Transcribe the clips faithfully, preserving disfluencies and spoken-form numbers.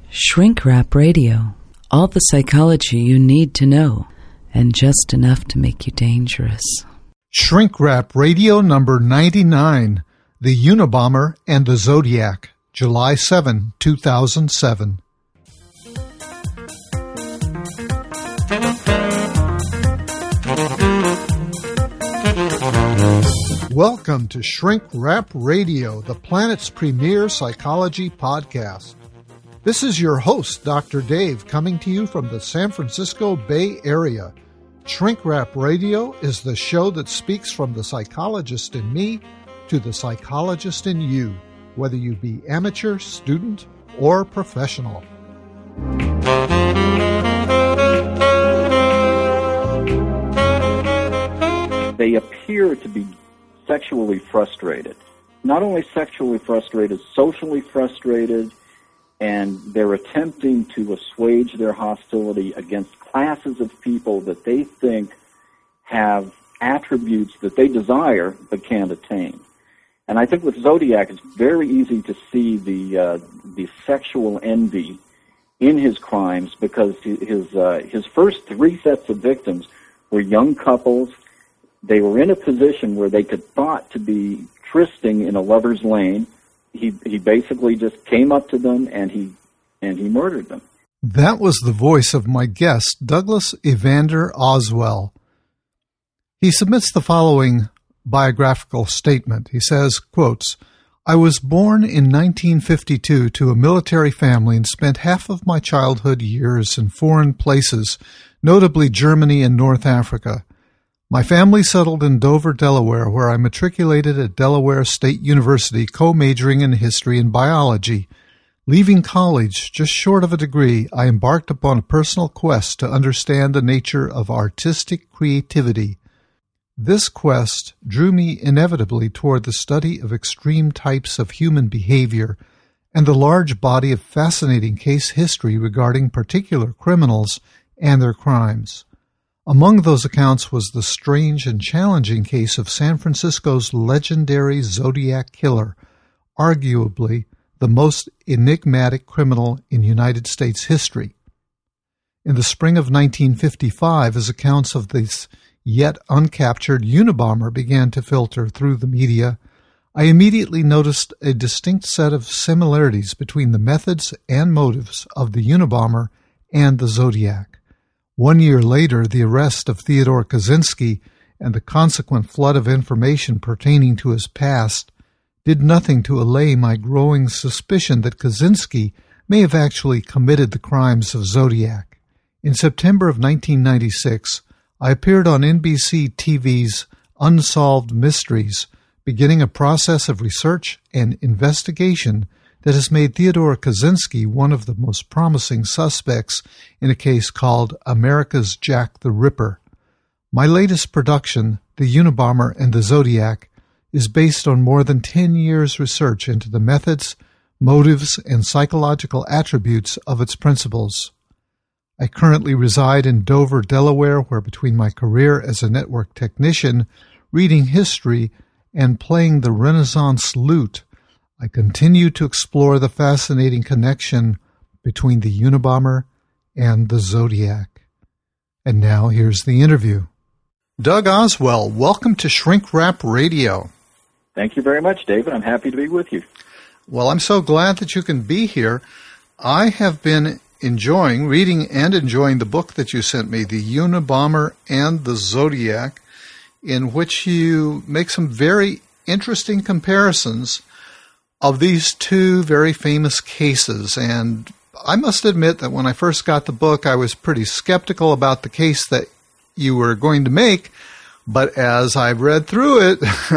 Shrink Wrap Radio. All the psychology you need to know, and just enough to make you dangerous. Shrink Wrap Radio number ninety-nine, The Unabomber and the Zodiac, July seventh, two thousand seven. Welcome to Shrink Wrap Radio, the planet's premier psychology podcast. This is your host, Doctor Dave, coming to you from the San Francisco Bay Area. Shrink Wrap Radio is the show that speaks from the psychologist in me to the psychologist in you, whether you be amateur, student, or professional. They appear to be sexually frustrated. Not only sexually frustrated, socially frustrated, and they're attempting to assuage their hostility against classes of people that they think have attributes that they desire but can't attain. And I think with Zodiac, it's very easy to see the uh, the sexual envy in his crimes because his uh, his first three sets of victims were young couples. They were in a position where they could thought to be trysting in a lover's lane. He he basically just came up to them and he and he murdered them. That was the voice of my guest, Douglas Evander Oswell. He submits the following biographical statement. He says, quotes, I was born in nineteen fifty-two to a military family and spent half of my childhood years in foreign places, notably Germany and North Africa. My family settled in Dover, Delaware, where I matriculated at Delaware State University, co-majoring in history and biology. Leaving college, just short of a degree, I embarked upon a personal quest to understand the nature of artistic creativity. This quest drew me inevitably toward the study of extreme types of human behavior and the large body of fascinating case history regarding particular criminals and their crimes. Among those accounts was the strange and challenging case of San Francisco's legendary Zodiac Killer, arguably the most enigmatic criminal in United States history. In the spring of nineteen fifty-five, as accounts of this yet uncaptured Unabomber began to filter through the media, I immediately noticed a distinct set of similarities between the methods and motives of the Unabomber and the Zodiac. One year later, the arrest of Theodore Kaczynski and the consequent flood of information pertaining to his past did nothing to allay my growing suspicion that Kaczynski may have actually committed the crimes of Zodiac. In September of nineteen ninety-six, I appeared on N B C T V's Unsolved Mysteries, beginning a process of research and investigation that has made Theodore Kaczynski one of the most promising suspects in a case called America's Jack the Ripper. My latest production, The Unabomber and the Zodiac, is based on more than ten years' research into the methods, motives, and psychological attributes of its principles. I currently reside in Dover, Delaware, where between my career as a network technician, reading history, and playing the Renaissance lute, I continue to explore the fascinating connection between the Unabomber and the Zodiac. And now here's the interview. Doug Oswell, welcome to Shrink Wrap Radio. Thank you very much, David. I'm happy to be with you. Well, I'm so glad that you can be here. I have been enjoying, reading and enjoying the book that you sent me, The Unabomber and the Zodiac, in which you make some very interesting comparisons of these two very famous cases. And I must admit that when I first got the book, I was pretty skeptical about the case that you were going to make. But as I've read through it,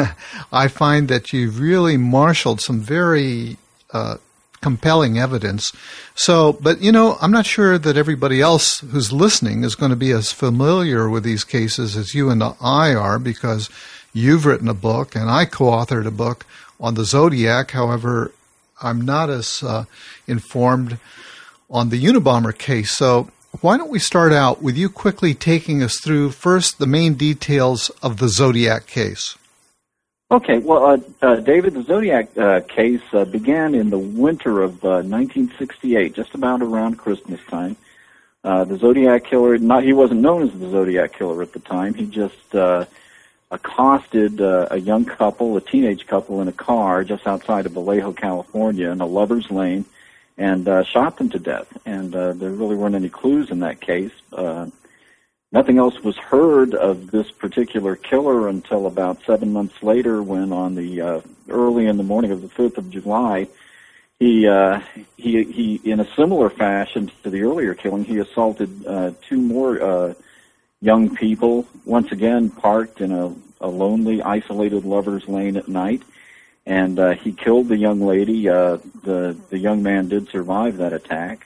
I find that you've really marshaled some very uh, compelling evidence. So, but you know, I'm not sure that everybody else who's listening is going to be as familiar with these cases as you and I are, because you've written a book and I co-authored a book on the Zodiac. However, I'm not as uh, informed on the Unabomber case. So why don't we start out with you quickly taking us through first the main details of the Zodiac case? Okay, well, uh, uh, David, the Zodiac uh, case uh, began in the winter of uh, nineteen sixty-eight, just about around Christmas time. Uh, the Zodiac killer, not he wasn't known as the Zodiac killer at the time. He just uh, accosted uh, a young couple, a teenage couple, in a car just outside of Vallejo, California, in a lover's lane, and uh, shot them to death. And uh, there really weren't any clues in that case. Uh, nothing else was heard of this particular killer until about seven months later, when on the uh, early in the morning of the fifth of July, he uh, he he in a similar fashion to the earlier killing, he assaulted uh, two more uh, young people, once again parked in a, a lonely, isolated lover's lane at night. And uh, he killed the young lady. Uh, the the young man did survive that attack.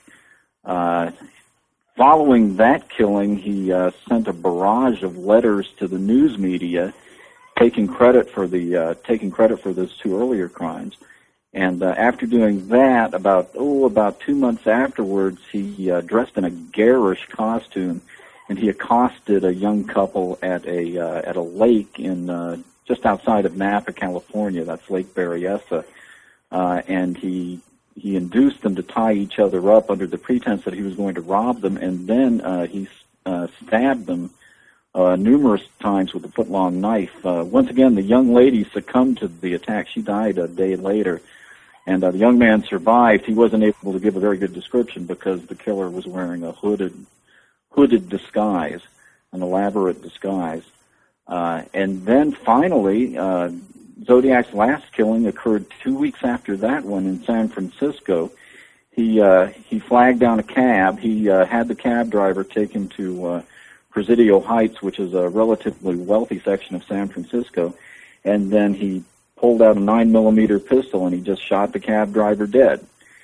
Uh, following that killing, he uh, sent a barrage of letters to the news media, taking credit for the uh, taking credit for those two earlier crimes. And uh, after doing that, about oh about two months afterwards, he uh, dressed in a garish costume, and he accosted a young couple at a uh, at a lake in. Uh, just outside of Napa, California. That's Lake Berryessa. Uh, and he he induced them to tie each other up under the pretense that he was going to rob them, and then uh, he uh, stabbed them uh, numerous times with a foot-long knife. Uh, once again, the young lady succumbed to the attack. She died a day later, and uh, the young man survived. He wasn't able to give a very good description because the killer was wearing a hooded, hooded disguise, an elaborate disguise. Uh, and then finally, uh, Zodiac's last killing occurred two weeks after that one in San Francisco. He uh, he flagged down a cab. He uh, had the cab driver take him to uh, Presidio Heights, which is a relatively wealthy section of San Francisco, and then he pulled out a nine millimeter pistol and he just shot the cab driver dead.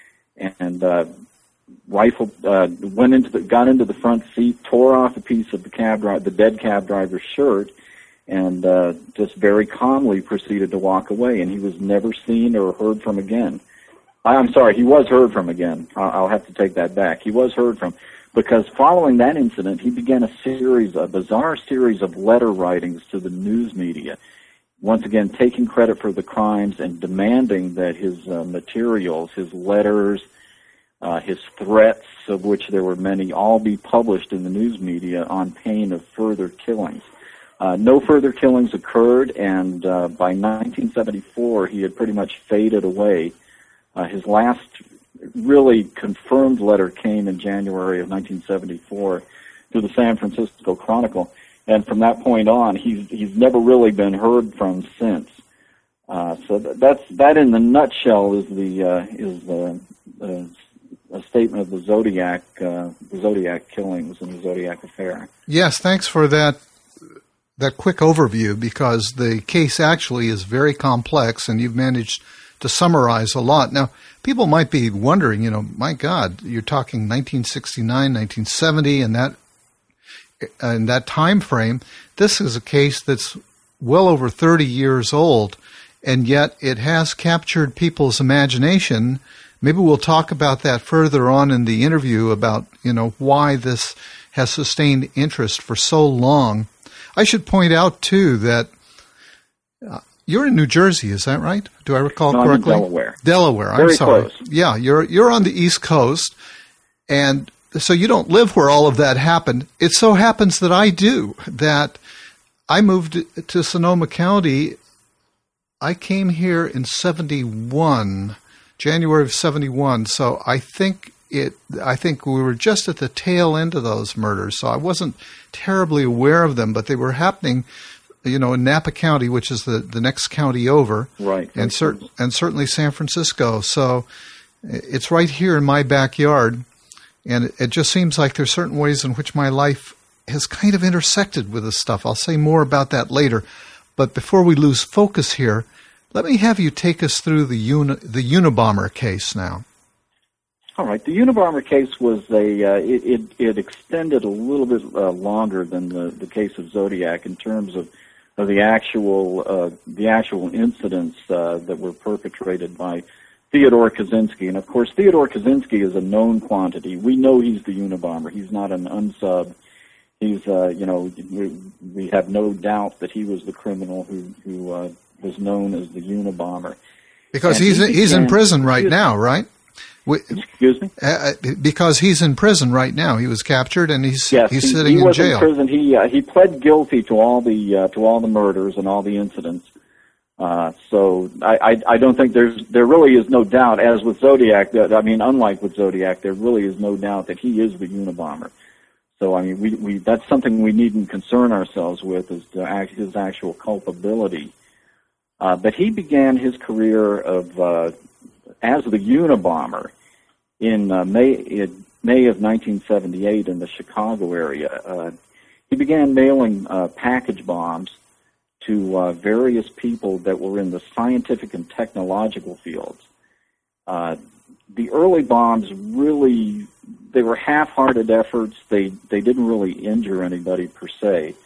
And uh, rifle uh, went into the got into the front seat, tore off a piece of the cab driver, the dead cab driver's shirt, and uh, just very calmly proceeded to walk away, and he was never seen or heard from again. I'm sorry, he was heard from again. I'll have to take that back. He was heard from, because following that incident, he began a series, a bizarre series of letter writings to the news media, once again taking credit for the crimes and demanding that his uh, materials, his letters, uh, his threats, of which there were many, all be published in the news media on pain of further killings. Uh, no further killings occurred, and uh, by nineteen seventy-four, he had pretty much faded away. Uh, his last really confirmed letter came in January of nineteen seventy-four to the San Francisco Chronicle, and from that point on, he's he's never really been heard from since. Uh, so th- that's that, in the nutshell, is the uh, is the uh, a statement of the Zodiac uh, the Zodiac killings and the Zodiac affair. Yes, thanks for that. that quick overview, because the case actually is very complex and you've managed to summarize a lot. Now, people might be wondering, you know, my God, you're talking nineteen sixty-nine, nineteen seventy, and that in that time frame. This is a case that's well over thirty years old, and yet it has captured people's imagination. Maybe we'll talk about that further on in the interview, about, you know, why this has sustained interest for so long. I should point out, too, that uh, you're in New Jersey, is that right? Do I recall no, correctly? I'm in Delaware. Delaware, I'm Very sorry. close. Yeah, you're you're on the East Coast, and so you don't live where all of that happened. It so happens that I do, that I moved to Sonoma County. I came here in seventy-one, January of seventy-one, so I think it. I think we were just at the tail end of those murders, so I wasn't terribly aware of them, but they were happening, you know, in Napa County, which is the, the next county over, right, and cert- and certainly San Francisco. So it's right here in my backyard, and it, it just seems like there's certain ways in which my life has kind of intersected with this stuff. I'll say more about that later, but before we lose focus here, let me have you take us through the uni- the Unabomber case now. All right. The Unabomber case was a uh, it, it it extended a little bit uh, longer than the, the case of Zodiac in terms of, of the actual uh, the actual incidents uh, that were perpetrated by Theodore Kaczynski. And of course, Theodore Kaczynski is a known quantity. We know he's the Unabomber. He's not an unsub. He's uh, you know we, we have no doubt that he was the criminal who who uh, was known as the Unabomber. Because And he's he he's in began- prison right now, right? We, Excuse me? uh, because he's in prison right now. He was captured and he's Yes, he's he, sitting he in was jail. in prison. He uh, he pled guilty to all the uh, to all the murders and all the incidents. Uh, so I, I I don't think there's there really is no doubt, as with Zodiac. That, I mean, unlike with Zodiac, there really is no doubt that he is the Unabomber. So I mean, we, we that's something we needn't concern ourselves with, is the, act- his actual culpability. Uh, but he began his career of uh, as the Unabomber in uh, May in May of nineteen seventy-eight in the Chicago area. Uh, he began mailing uh, package bombs to uh, various people that were in the scientific and technological fields. Uh, the early bombs really, they were half-hearted efforts. They they didn't really injure anybody per se.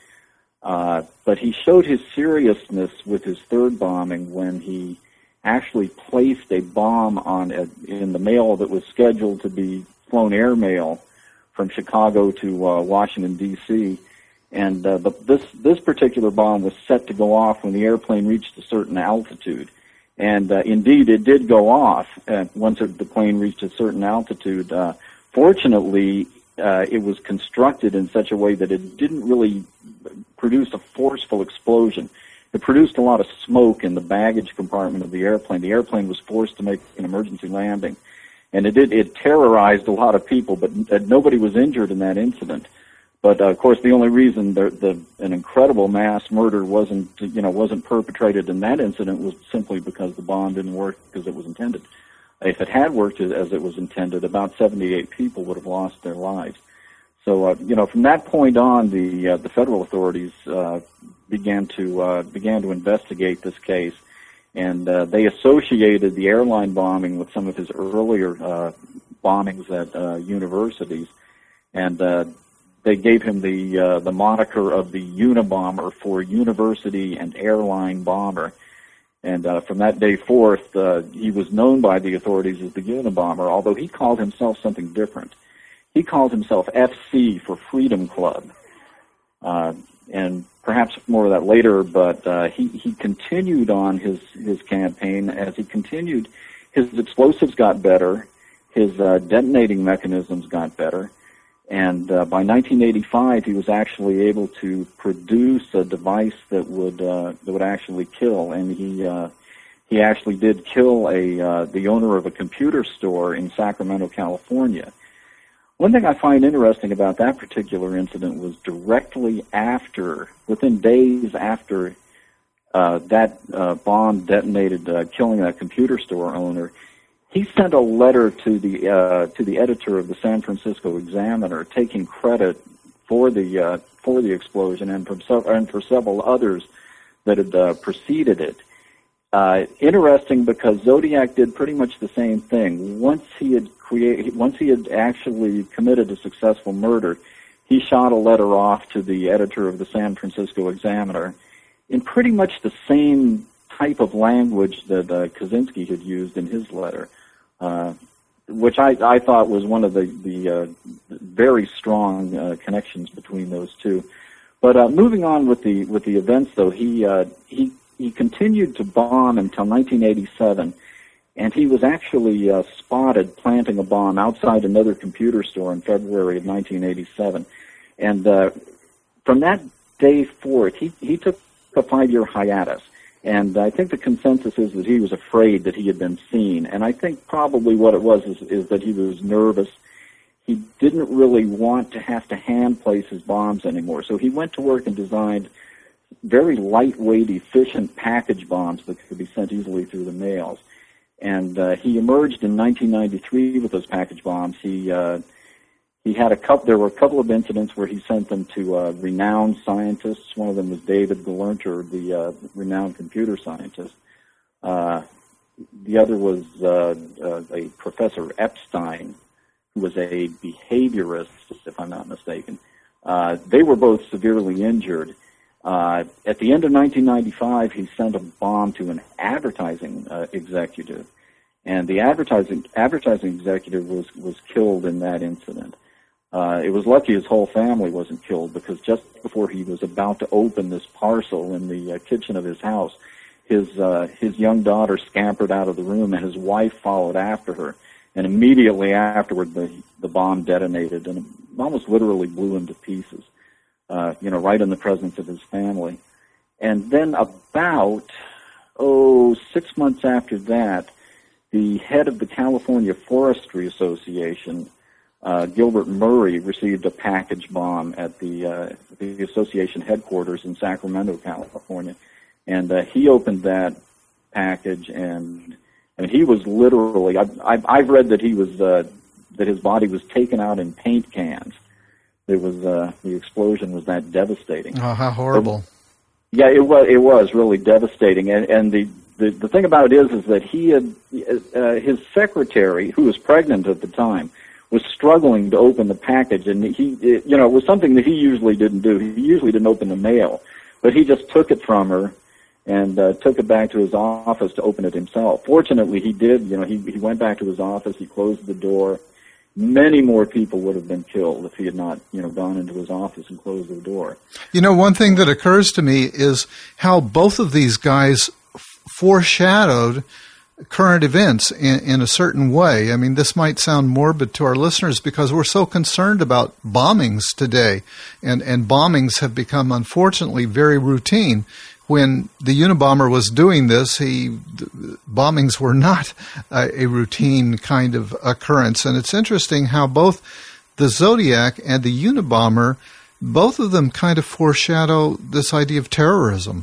Uh, but he showed his seriousness with his third bombing when he actually placed a bomb on a, in the mail that was scheduled to be flown air mail from Chicago to uh, Washington, D C, and uh, the, this this particular bomb was set to go off when the airplane reached a certain altitude. And uh, indeed, it did go off uh, once it, the plane reached a certain altitude. Uh, fortunately, uh, it was constructed in such a way that it didn't really produce a forceful explosion. It produced a lot of smoke in the baggage compartment of the airplane. The airplane was forced to make an emergency landing, and it did. It terrorized a lot of people, but uh, nobody was injured in that incident. But uh, of course, the only reason the, the an incredible mass murder wasn't, you know, wasn't perpetrated in that incident was simply because the bomb didn't work as it was intended. If it had worked as it was intended, about seventy-eight people would have lost their lives. So, uh, you know, from that point on, the uh, the federal authorities uh, began to uh, began to investigate this case, and uh, they associated the airline bombing with some of his earlier uh, bombings at uh, universities, and uh, they gave him the uh, the moniker of the Unabomber for university and airline bomber. And uh, from that day forth, uh, he was known by the authorities as the Unabomber, although he called himself something different. He called himself F C for Freedom Club. Uh, and perhaps more of that later, but uh, he, he continued on his, his campaign. As he continued, his explosives got better, his uh, detonating mechanisms got better, and uh, by nineteen eighty-five, he was actually able to produce a device that would uh, that would actually kill. And he uh, he actually did kill a uh, the owner of a computer store in Sacramento, California. One thing I find interesting about that particular incident was directly after, within days after uh, that uh, bomb detonated, uh, killing that computer store owner, he sent a letter to the uh, to the editor of the San Francisco Examiner, taking credit for the uh, for the explosion and from sev- and for several others that had uh, preceded it. Uh, interesting, because Zodiac did pretty much the same thing. Once he had created, once he had actually committed a successful murder, he shot a letter off to the editor of the San Francisco Examiner in pretty much the same type of language that uh, Kaczynski had used in his letter, uh, which I, I thought was one of the, the uh, very strong uh, connections between those two. But uh, moving on with the with the events, though, he uh, he he continued to bomb until nineteen eighty-seven, and he was actually uh, spotted planting a bomb outside another computer store in February of nineteen eighty-seven. And uh, from that day forth, he he took a five-year hiatus. And I think the consensus is that he was afraid that he had been seen. And I think probably what it was is, is that he was nervous. He didn't really want to have to hand place his bombs anymore. So he went to work and designed very lightweight, efficient package bombs that could be sent easily through the mails. And uh, he emerged in nineteen ninety-three with those package bombs. He uh, he had a couple. There were a couple of incidents where he sent them to uh, renowned scientists. One of them was David Gelernter, the uh, renowned computer scientist. Uh, the other was uh, uh, a Professor Epstein, who was a behaviorist, if I'm not mistaken. Uh, they were both severely injured. Uh, at the end of nineteen ninety-five, he sent a bomb to an advertising uh, executive, and the advertising advertising executive was, was killed in that incident. Uh, it was lucky his whole family wasn't killed, because just before he was about to open this parcel in the uh, kitchen of his house, his uh, his young daughter scampered out of the room, and his wife followed after her. And immediately afterward, the the bomb detonated and almost literally blew him to pieces. Uh, you know, right in the presence of his family. And then about oh six months after that, the head of the California Forestry Association, uh, Gilbert Murray, received a package bomb at the uh, the association headquarters in Sacramento, California, and uh, he opened that package, and I mean, he was literally. I've, I've, I've read that he was uh, that his body was taken out in paint cans. There was uh, the explosion was that devastating. Oh, how horrible! But, yeah, it was. It was really devastating, and and the. The, the thing about it is, is that he had, uh, his secretary, who was pregnant at the time, was struggling to open the package, and he, it, you know, it was something that he usually didn't do. He usually didn't open the mail, but he just took it from her and uh, took it back to his office to open it himself. Fortunately, he did. You know, he he went back to his office. He closed the door. Many more people would have been killed if he had not, you know, gone into his office and closed the door. You know, one thing that occurs to me is how both of these guys foreshadowed current events in, in a certain way. I mean, this might sound morbid to our listeners because we're so concerned about bombings today, and, and bombings have become, unfortunately, very routine. When the Unabomber was doing this, he bombings were not a, a routine kind of occurrence. And it's interesting how both the Zodiac and the Unabomber, both of them kind of foreshadow this idea of terrorism.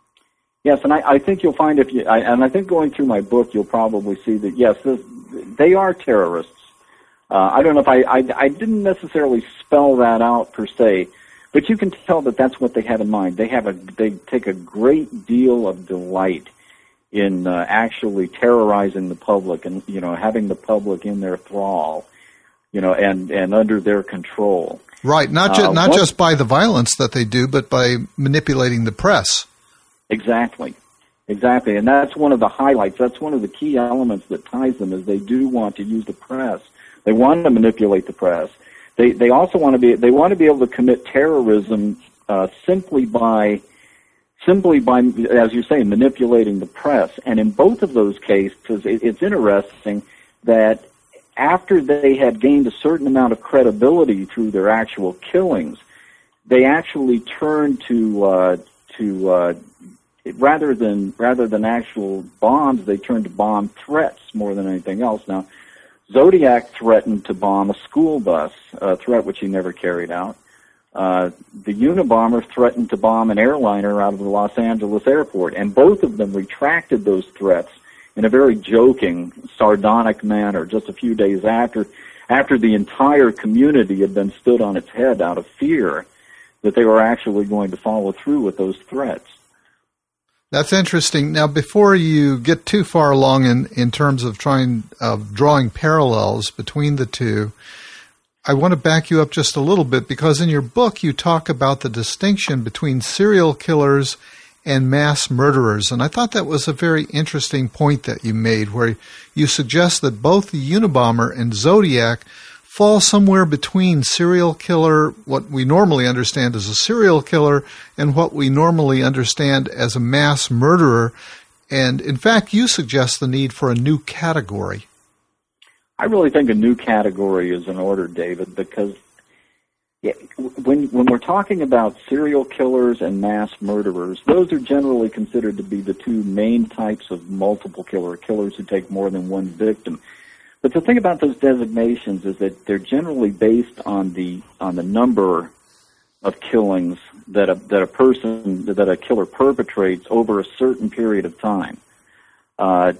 Yes, and I, I think you'll find if you, I, and I think going through my book, you'll probably see that yes, this, they are terrorists. Uh, I don't know if I, I, I didn't necessarily spell that out per se, but you can tell that that's what they have in mind. They have a, they take a great deal of delight in uh, actually terrorizing the public, and you know, having the public in their thrall, you know, and and under their control. Right, not ju- uh, not what, just by the violence that they do, but by manipulating the press. Exactly, exactly, and that's one of the highlights. That's one of the key elements that ties them. Is they do want to use the press. They want to manipulate the press. They they also want to be they want to be able to commit terrorism uh, simply by simply by, as you say, manipulating the press. And in both of those cases, it, it's interesting that after they had gained a certain amount of credibility through their actual killings, they actually turned to uh, to uh, rather than rather than actual bombs, they turned to bomb threats more than anything else. Now, Zodiac threatened to bomb a school bus, a threat which he never carried out. Uh, the Unabomber threatened to bomb an airliner out of the Los Angeles airport, and both of them retracted those threats in a very joking, sardonic manner just a few days after, after the entire community had been stood on its head out of fear that they were actually going to follow through with those threats. That's interesting. Now, before you get too far along in, in terms of trying of drawing parallels between the two, I want to back you up just a little bit, because in your book you talk about the distinction between serial killers and mass murderers. And I thought that was a very interesting point that you made, where you suggest that both the Unabomber and Zodiac fall somewhere between serial killer, what we normally understand as a serial killer, and what we normally understand as a mass murderer. And in fact, you suggest the need for a new category. I really think a new category is in order, David, because yeah, when when we're talking about serial killers and mass murderers, those are generally considered to be the two main types of multiple killer, killers who take more than one victim. But the thing about those designations is that they're generally based on the on the number of killings that a that a person that a killer perpetrates over a certain period of time. Uh,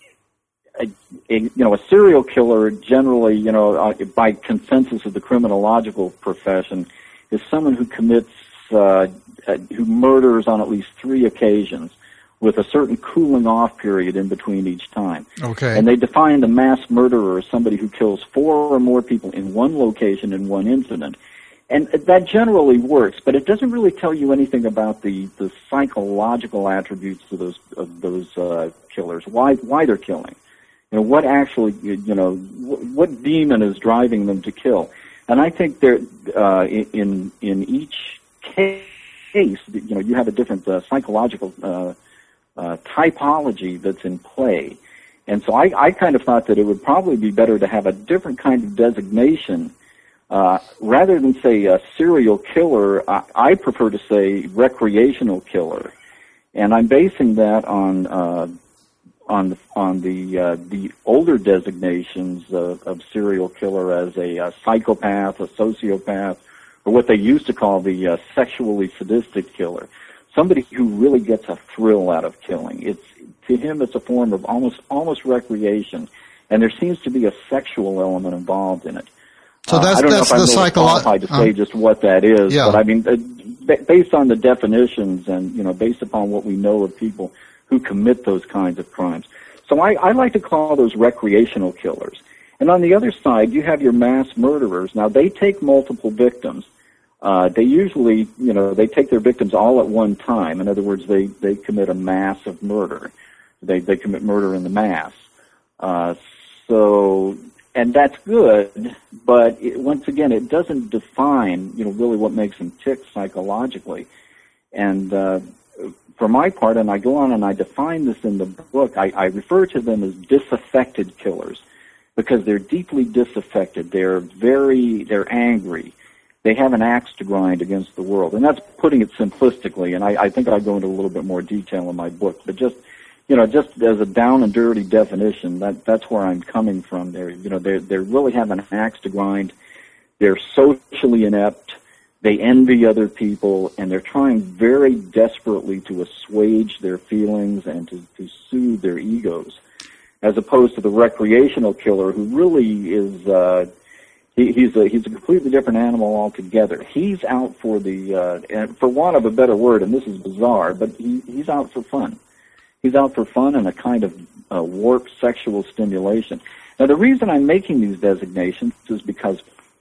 a, a, you know, a serial killer generally, you know, uh, by consensus of the criminological profession, is someone who commits uh, uh, who murders on at least three occasions, with a certain cooling off period in between each time. Okay. And they define the mass murderer as somebody who kills four or more people in one location in one incident. And that generally works, but it doesn't really tell you anything about the, the psychological attributes of those of those uh, killers, why why they're killing. You know, what actually, you know, what demon is driving them to kill. And I think there, uh, in in each case, you know, you have a different uh, psychological uh uh, typology that's in play. And so I, I kind of thought that it would probably be better to have a different kind of designation. Uh, rather than say a serial killer, I, I prefer to say recreational killer. And I'm basing that on uh, on on the uh, the older designations of, of serial killer as a, a psychopath, a sociopath, or what they used to call the uh, sexually sadistic killer. Somebody who really gets a thrill out of killing. It's to him, it's a form of almost almost recreation, and there seems to be a sexual element involved in it. So that's uh, I don't that's know if I'm the really qualified to say um, just what that is, yeah. but I mean, uh, based on the definitions and you know, based upon what we know of people who commit those kinds of crimes. So I, I like to call those recreational killers. And on the other side, you have your mass murderers. Now they take multiple victims. Uh, they usually, you know, they take their victims all at one time. In other words, they, they commit a mass of murder. They they commit murder in the mass. Uh, so, and that's good, but it, once again, it doesn't define, you know, really what makes them tick psychologically. And uh, for my part, and I go on and I define this in the book, I, I refer to them as disaffected killers because they're deeply disaffected. They're very, they're angry. They have an axe to grind against the world. And that's putting it simplistically, and I, I think I go into a little bit more detail in my book. But just, you know, just as a down and dirty definition, that that's where I'm coming from. They're, you know, they they really have an axe to grind. They're socially inept. They envy other people, and they're trying very desperately to assuage their feelings and to, to soothe their egos, as opposed to the recreational killer who really is... Uh, He, he's a he's a completely different animal altogether. He's out for the uh, and for want of a better word, and this is bizarre, but he, he's out for fun. He's out for fun and a kind of uh, warped sexual stimulation. Now, the reason I'm making these designations is because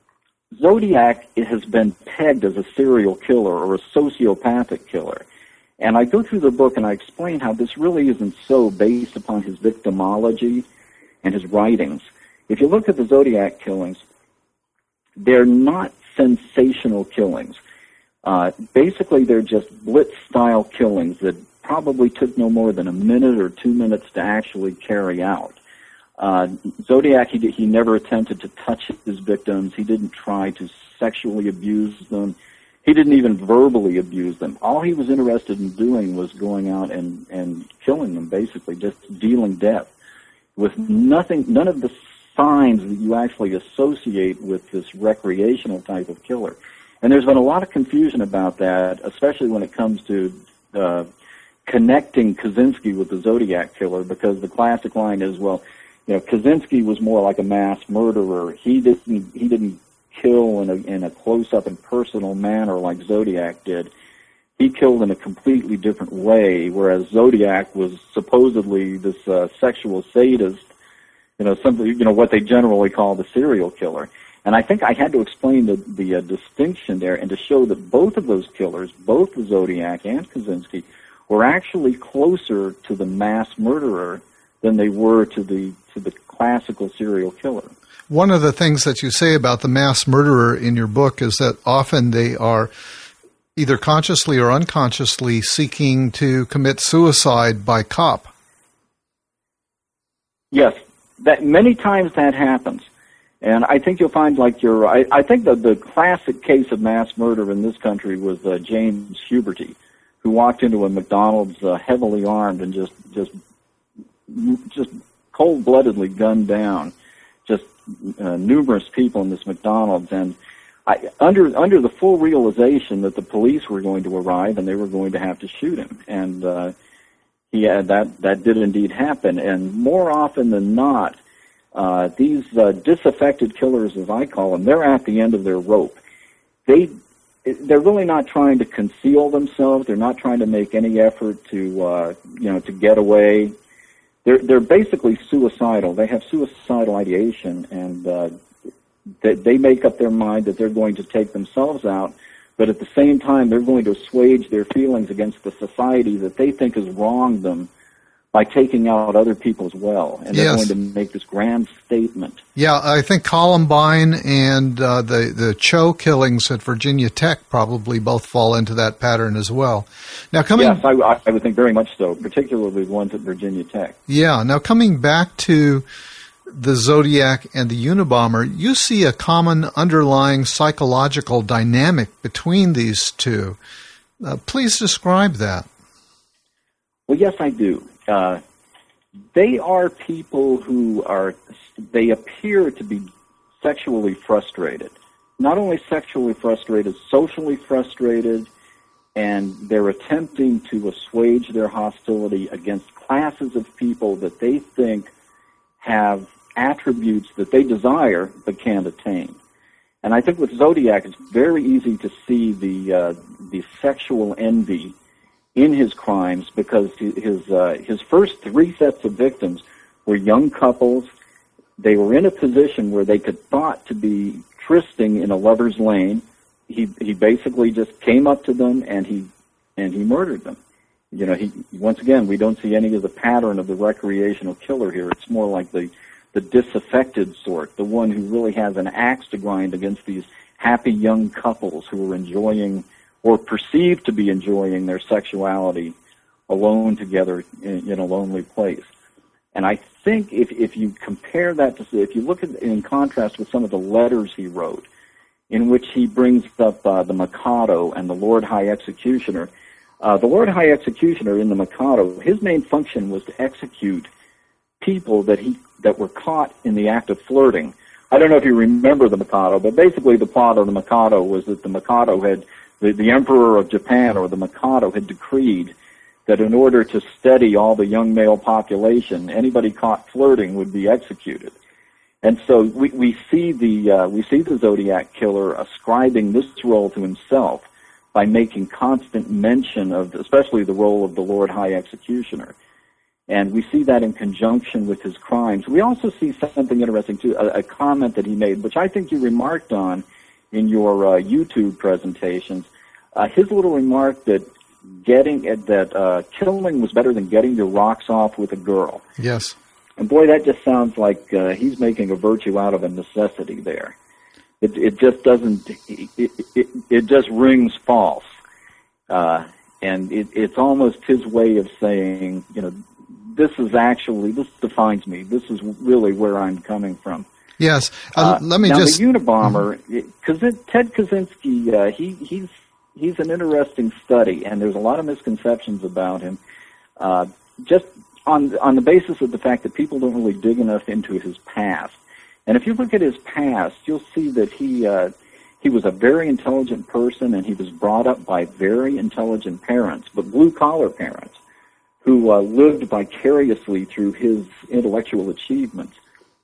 Zodiac has been pegged as a serial killer or a sociopathic killer, and I go through the book and I explain how this really isn't so based upon his victimology and his writings. If you look at the Zodiac killings, they're not sensational killings. Uh, basically, they're just blitz-style killings that probably took no more than a minute or two minutes to actually carry out. Uh, Zodiac, he, he never attempted to touch his victims. He didn't try to sexually abuse them. He didn't even verbally abuse them. All he was interested in doing was going out and, and killing them, basically, just dealing death with nothing, none of the signs that you actually associate with this recreational type of killer. And there's been a lot of confusion about that, especially when it comes to uh, connecting Kaczynski with the Zodiac killer, because the classic line is, well, you know, Kaczynski was more like a mass murderer. He didn't he didn't kill in a in a close-up and personal manner like Zodiac did. He killed in a completely different way, whereas Zodiac was supposedly this uh, sexual sadist, you know, something, you know, what they generally call the serial killer. And I think I had to explain the, the uh, distinction there and to show that both of those killers, both the Zodiac and Kaczynski, were actually closer to the mass murderer than they were to the to the classical serial killer. One of the things that you say about the mass murderer in your book is that often they are either consciously or unconsciously seeking to commit suicide by cop. Yes. That many times that happens, and I think you'll find like your. I, I think the the classic case of mass murder in this country was uh, James Huberty, who walked into a McDonald's uh, heavily armed and just just just cold-bloodedly gunned down just uh, numerous people in this McDonald's, and I, under under the full realization that the police were going to arrive and they were going to have to shoot him, and. Uh, Yeah, that, that did indeed happen, and more often than not, uh, these uh, disaffected killers, as I call them, they're at the end of their rope. They, they're really not trying to conceal themselves. They're not trying to make any effort to, uh, you know, to get away. They're they're basically suicidal. They have suicidal ideation, and uh, they, they make up their mind that they're going to take themselves out. But at the same time, they're going to assuage their feelings against the society that they think has wronged them by taking out other people as well. And they're Yes. going to make this grand statement. Yeah, I think Columbine and uh, the, the Cho killings at Virginia Tech probably both fall into that pattern as well. Now coming, Yes, I, I would think very much so, particularly the ones at Virginia Tech. Yeah, now coming back to the Zodiac and the Unabomber, you see a common underlying psychological dynamic between these two. Uh, please describe that. Well, yes, I do. Uh, they are people who are, they appear to be sexually frustrated. Not only sexually frustrated, socially frustrated, and they're attempting to assuage their hostility against classes of people that they think have attributes that they desire but can't attain. And I think with Zodiac, it's very easy to see the uh, the sexual envy in his crimes, because his uh, his first three sets of victims were young couples. They were in a position where they could thought to be trysting in a lover's lane. He he basically just came up to them and he and he murdered them. You know, he once again we don't see any of the pattern of the recreational killer here. It's more like the the disaffected sort, the one who really has an axe to grind against these happy young couples who are enjoying or perceived to be enjoying their sexuality alone together in, in a lonely place. And I think if if you compare that to, if you look at in contrast with some of the letters he wrote, in which he brings up uh, the Mikado and the Lord High Executioner, uh, the Lord High Executioner in the Mikado, his main function was to execute people that he that were caught in the act of flirting. I don't know if you remember the Mikado, but basically the plot of the Mikado was that the Mikado had, the, the Emperor of Japan or the Mikado had decreed that in order to steady all the young male population, anybody caught flirting would be executed. And so we, we see the uh, we see the Zodiac killer ascribing this role to himself by making constant mention of, especially the role of the Lord High Executioner. And we see that in conjunction with his crimes. We also see something interesting, too, a, a comment that he made, which I think you remarked on in your uh, YouTube presentations. Uh, his little remark that getting uh, that uh, killing was better than getting your rocks off with a girl. Yes. And boy, that just sounds like uh, he's making a virtue out of a necessity there. It, it just doesn't, it, it, it just rings false. Uh, and it, it's almost his way of saying, you know, this is actually, this defines me. This is really where I'm coming from. Yes. Uh, uh, let me now just... the Unabomber, mm-hmm. Ted Kaczynski, uh, he, he's he's an interesting study, and there's a lot of misconceptions about him, uh, just on on the basis of the fact that people don't really dig enough into his past. And if you look at his past, you'll see that he uh, he was a very intelligent person, and he was brought up by very intelligent parents, but blue-collar parents, who uh, lived vicariously through his intellectual achievements.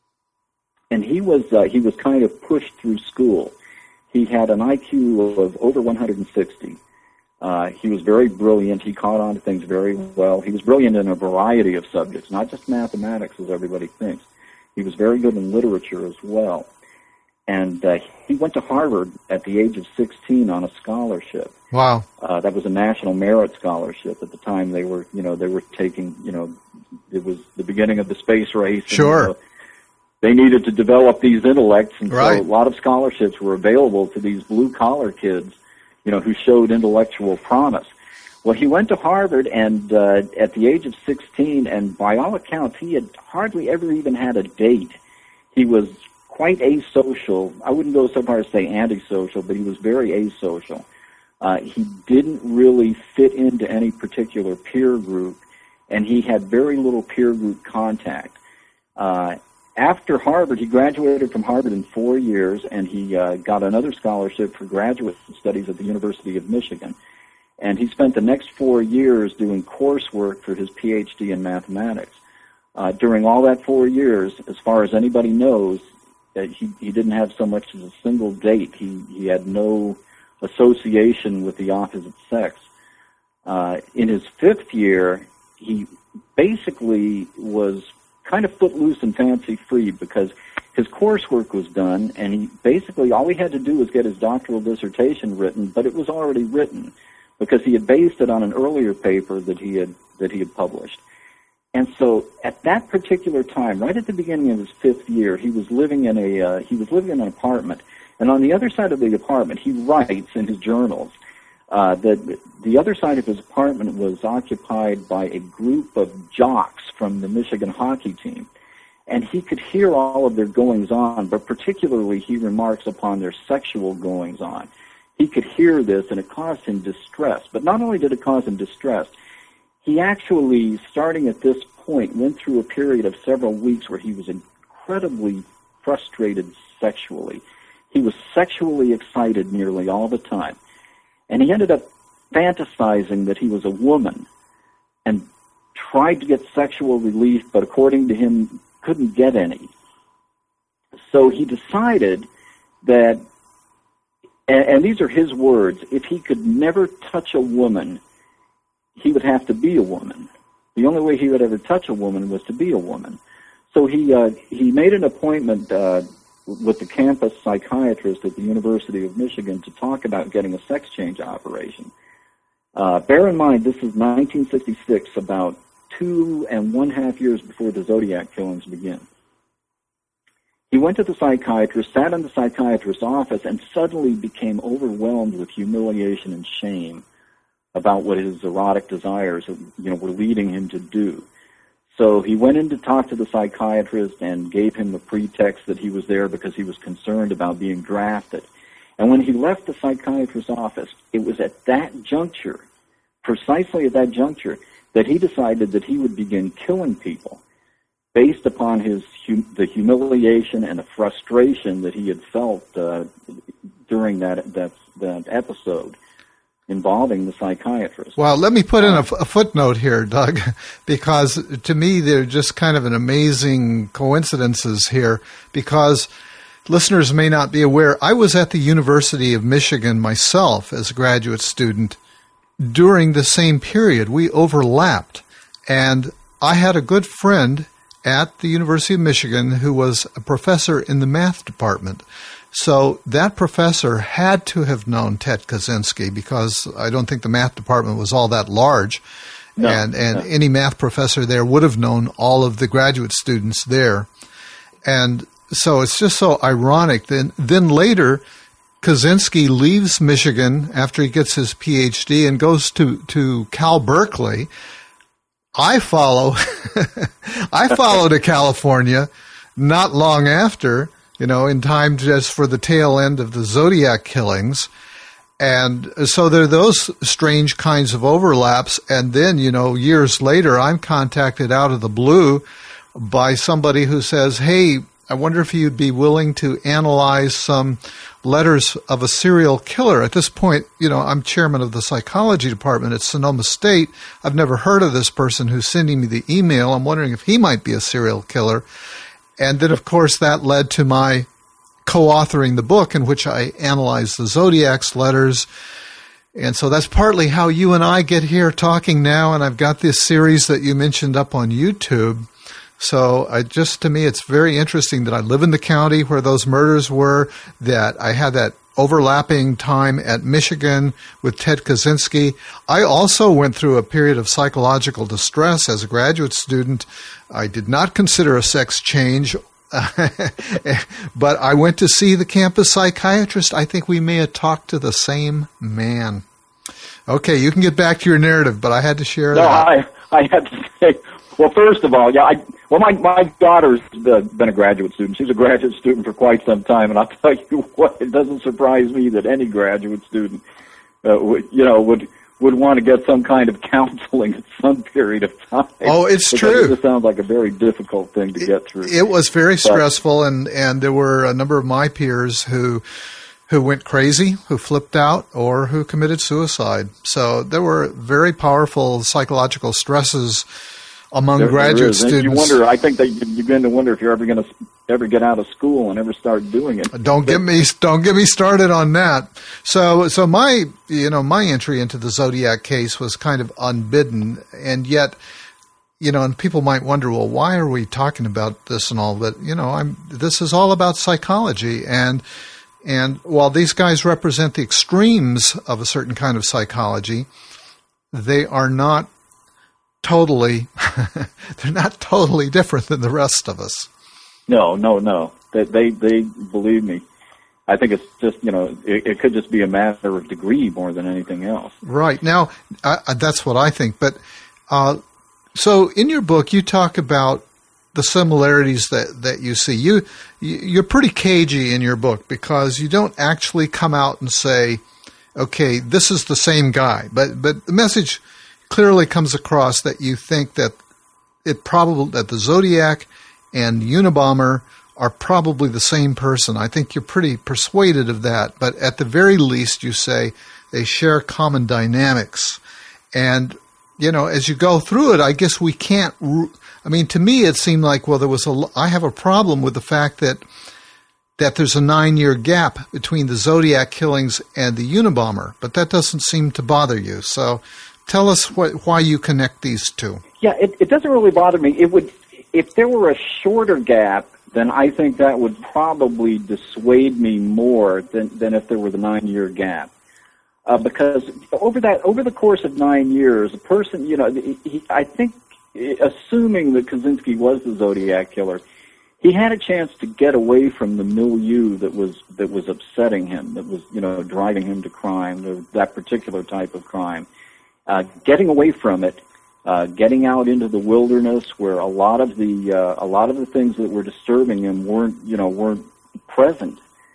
And he was uh, he was kind of pushed through school. He had an I Q of over one hundred sixty. Uh, he was very brilliant. He caught on to things very well. He was brilliant in a variety of subjects, not just mathematics, as everybody thinks. He was very good in literature as well. And uh, he went to Harvard at the age of sixteen on a scholarship. Wow. Uh, that was a national merit scholarship. At the time, they were, you know, they were taking, you know, it was the beginning of the space race. Sure. And, uh, they needed to develop these intellects, and right. so a lot of scholarships were available to these blue-collar kids, you know, who showed intellectual promise. Well, he went to Harvard, and uh, at the age of sixteen, and by all accounts, he had hardly ever even had a date. He was quite asocial. I wouldn't go so far as to say antisocial, but he was very asocial. Uh, he didn't really fit into any particular peer group, and he had very little peer group contact. Uh, after Harvard, he graduated from Harvard in four years, and he uh, got another scholarship for graduate studies at the University of Michigan. And he spent the next four years doing coursework for his P H D in mathematics. Uh, during all that four years, as far as anybody knows, uh, he, he didn't have so much as a single date. He, he had no association with the opposite sex. Uh, in his fifth year, he basically was kind of footloose and fancy-free because his coursework was done, and he basically, all he had to do was get his doctoral dissertation written, but it was already written because he had based it on an earlier paper that he had that he had published. And so at that particular time, right at the beginning of his fifth year, he was living in a uh, he was living in an apartment. And on the other side of the apartment, he writes in his journals uh, that the other side of his apartment was occupied by a group of jocks from the Michigan hockey team. And he could hear all of their goings-on, but particularly he remarks upon their sexual goings-on. He could hear this, and it caused him distress. But not only did it cause him distress, he actually, starting at this point, went through a period of several weeks where he was incredibly frustrated sexually. He was sexually excited nearly all the time. And he ended up fantasizing that he was a woman and tried to get sexual relief, but according to him, couldn't get any. So he decided that, and, and these are his words, if he could never touch a woman, he would have to be a woman. The only way he would ever touch a woman was to be a woman. So he uh, he made an appointment uh, with the campus psychiatrist at the University of Michigan to talk about getting a sex change operation. Uh, bear in mind, this is nineteen sixty-six, about two and one half years before the Zodiac killings begin. He went to the psychiatrist, sat in the psychiatrist's office, and suddenly became overwhelmed with humiliation and shame about what his erotic desires, you know, were leading him to do. So he went in to talk to the psychiatrist and gave him the pretext that he was there because he was concerned about being drafted. And when he left the psychiatrist's office, it was at that juncture, precisely at that juncture, that he decided that he would begin killing people based upon his hum- the humiliation and the frustration that he had felt uh, during that, that that episode involving the psychiatrist. Well, let me put in a, f- a footnote here, Doug, because to me they're just kind of an amazing coincidences here, because listeners may not be aware, I was at the University of Michigan myself as a graduate student during the same period. We overlapped, and I had a good friend at the University of Michigan who was a professor in the math department. So that professor had to have known Ted Kaczynski, because I don't think the math department was all that large. No, and and no. Any math professor there would have known all of the graduate students there. And so it's just so ironic. Then, then later, Kaczynski leaves Michigan after he gets his P H D and goes to, to Cal Berkeley. I follow, I follow to California not long after, you know, in time just for the tail end of the Zodiac killings. And so there are those strange kinds of overlaps. And then, you know, years later, I'm contacted out of the blue by somebody who says, hey, I wonder if you'd be willing to analyze some letters of a serial killer. At this point, you know, I'm chairman of the psychology department at Sonoma State. I've never heard of this person who's sending me the email. I'm wondering if he might be a serial killer. And then, of course, that led to my co-authoring the book in which I analyzed the Zodiac's letters. And so that's partly how you and I get here talking now. And I've got this series that you mentioned up on YouTube. So I just, to me, it's very interesting that I live in the county where those murders were, that I had that overlapping time at Michigan with Ted Kaczynski. I also went through a period of psychological distress as a graduate student. I did not consider a sex change, but I went to see the campus psychiatrist. I think we may have talked to the same man. Okay, you can get back to your narrative, but I had to share no, that. No, I, I had to say, well, first of all, yeah, I, well, my, my daughter's been a graduate student. She's a graduate student for quite some time, and I'll tell you what, it doesn't surprise me that any graduate student, uh, would, you know, would would want to get some kind of counseling at some period of time. Oh, it's true. It just sounds like a very difficult thing to it, get through. It was very but, stressful, and, and there were a number of my peers who who went crazy, who flipped out, or who committed suicide. So there were very powerful psychological stresses among there, graduate there students. You wonder. I think that you begin to wonder if you're ever going to ever get out of school and ever start doing it. Don't get me don't get me started on that. So so my you know my entry into the Zodiac case was kind of unbidden, and yet you know, and people might wonder, well, why are we talking about this and all? But you know, I'm this is all about psychology, and and while these guys represent the extremes of a certain kind of psychology, they are not totally, they're not totally different than the rest of us. No, no, no. They, they, they believe me. I think it's just, you know, it, it could just be a matter of degree more than anything else. Right. Now, uh, that's what I think. But uh, so in your book, you talk about the similarities that, that you see. You, you're pretty cagey in your book because you don't actually come out and say, okay, this is the same guy. But but the message clearly comes across that you think that it probably that the Zodiac and Unabomber are probably the same person. I think you're pretty persuaded of that. But at the very least, you say they share common dynamics. And, you know, as you go through it, I guess we can't – I mean, to me it seemed like, well, there was a – I have a problem with the fact that that there's a nine-year gap between the Zodiac killings and the Unabomber. But that doesn't seem to bother you. So tell us what, why you connect these two. Yeah, it, it doesn't really bother me. It would – if there were a shorter gap – then I think that would probably dissuade me more than, than if there was a nine-year gap. Uh, because over that over the course of nine years, a person, you know, he, I think, assuming that Kaczynski was the Zodiac killer, he had a chance to get away from the milieu that was that was upsetting him, that was, you know, driving him to crime, that particular type of crime. Uh, getting away from it. Uh, getting out into the wilderness where a lot of the uh, a lot of the things that were disturbing him weren't you know weren't present,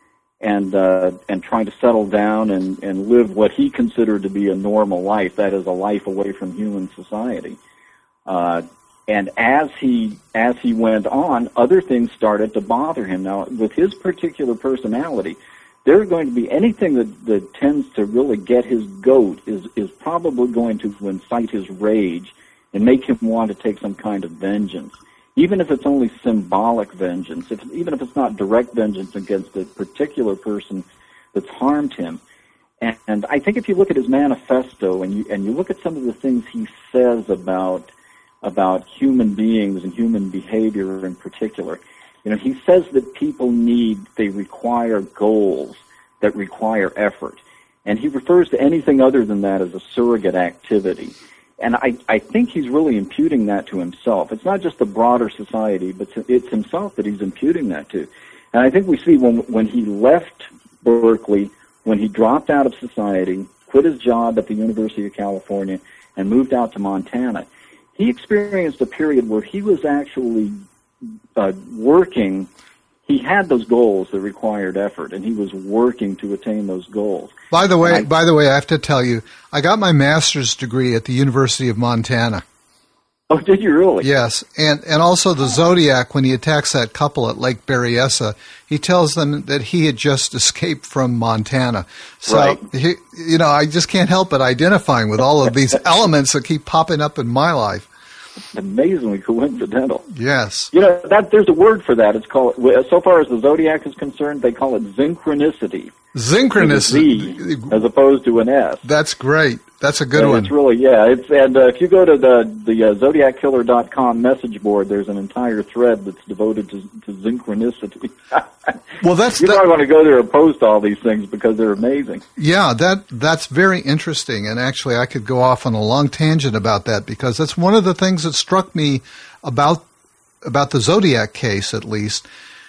and uh, and trying to settle down and, and live what he considered to be a normal life, that is a life away from human society. Uh, and as he as he went on, other things started to bother him. Now, with his particular personality, there's going to be anything that, that tends to really get his goat is, is probably going to incite his rage and make him want to take some kind of vengeance, even if it's only symbolic vengeance, if, even if it's not direct vengeance against a particular person that's harmed him. And, and I think if you look at his manifesto and you and you look at some of the things he says about about human beings and human behavior in particular, you know, he says that people need, they require goals that require effort. And he refers to anything other than that as a surrogate activity. And I, I think he's really imputing that to himself. It's not just the broader society, but it's himself that he's imputing that to. And I think we see when, when he left Berkeley, when he dropped out of society, quit his job at the University of California, and moved out to Montana, he experienced a period where he was actually Uh, working, he had those goals that required effort, and he was working to attain those goals. By the way, I, by the way, I have to tell you, I got my master's degree at the University of Montana. Oh, did you really? Yes, and and also the Zodiac, when he attacks that couple at Lake Berryessa, he tells them that he had just escaped from Montana. So, right. he, you know, I just can't help but identifying with all of these elements that keep popping up in my life. Amazingly coincidental. Yes. You know, that there's a word for that. It's called, so far as the Zodiac is concerned, they call it synchronicity. Synchronicity. Z, as opposed to an S. That's great. That's a good and one. It's really, yeah. It's And uh, if you go to the, the uh, zodiac killer dot com message board, there's an entire thread that's devoted to, to synchronicity. Well, that's you that, might want to go there and post all these things because they're amazing. Yeah, that that's very interesting. And actually, I could go off on a long tangent about that because that's one of the things that struck me about about the Zodiac case, at least,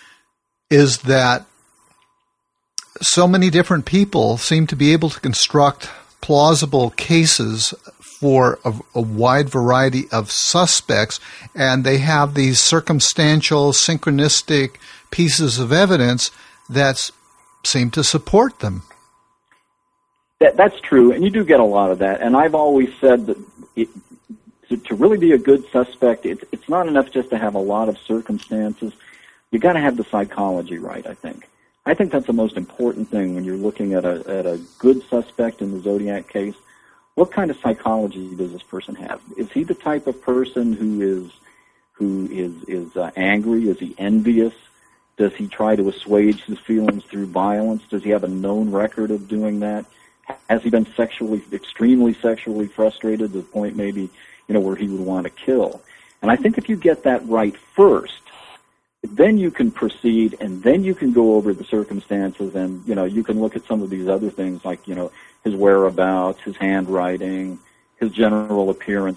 is that so many different people seem to be able to construct plausible cases for a, a wide variety of suspects, and they have these circumstantial, synchronistic pieces of evidence that seem to support them. That, that's true, and you do get a lot of that. And I've always said that it, to, to really be a good suspect, it, it's not enough just to have a lot of circumstances. You've got to have the psychology right, I think. I think that's the most important thing when you're looking at a at a good suspect in the Zodiac case. What kind of psychology does this person have? Is he the type of person who is who is is uh, angry? Is he envious? Does he try to assuage his feelings through violence? Does he have a known record of doing that? Has he been sexually extremely sexually frustrated to the point maybe you know where he would want to kill? And I think if you get that right first, then you can proceed, and then you can go over the circumstances, and, you know, you can look at some of these other things like, you know, his whereabouts, his handwriting, his general appearance,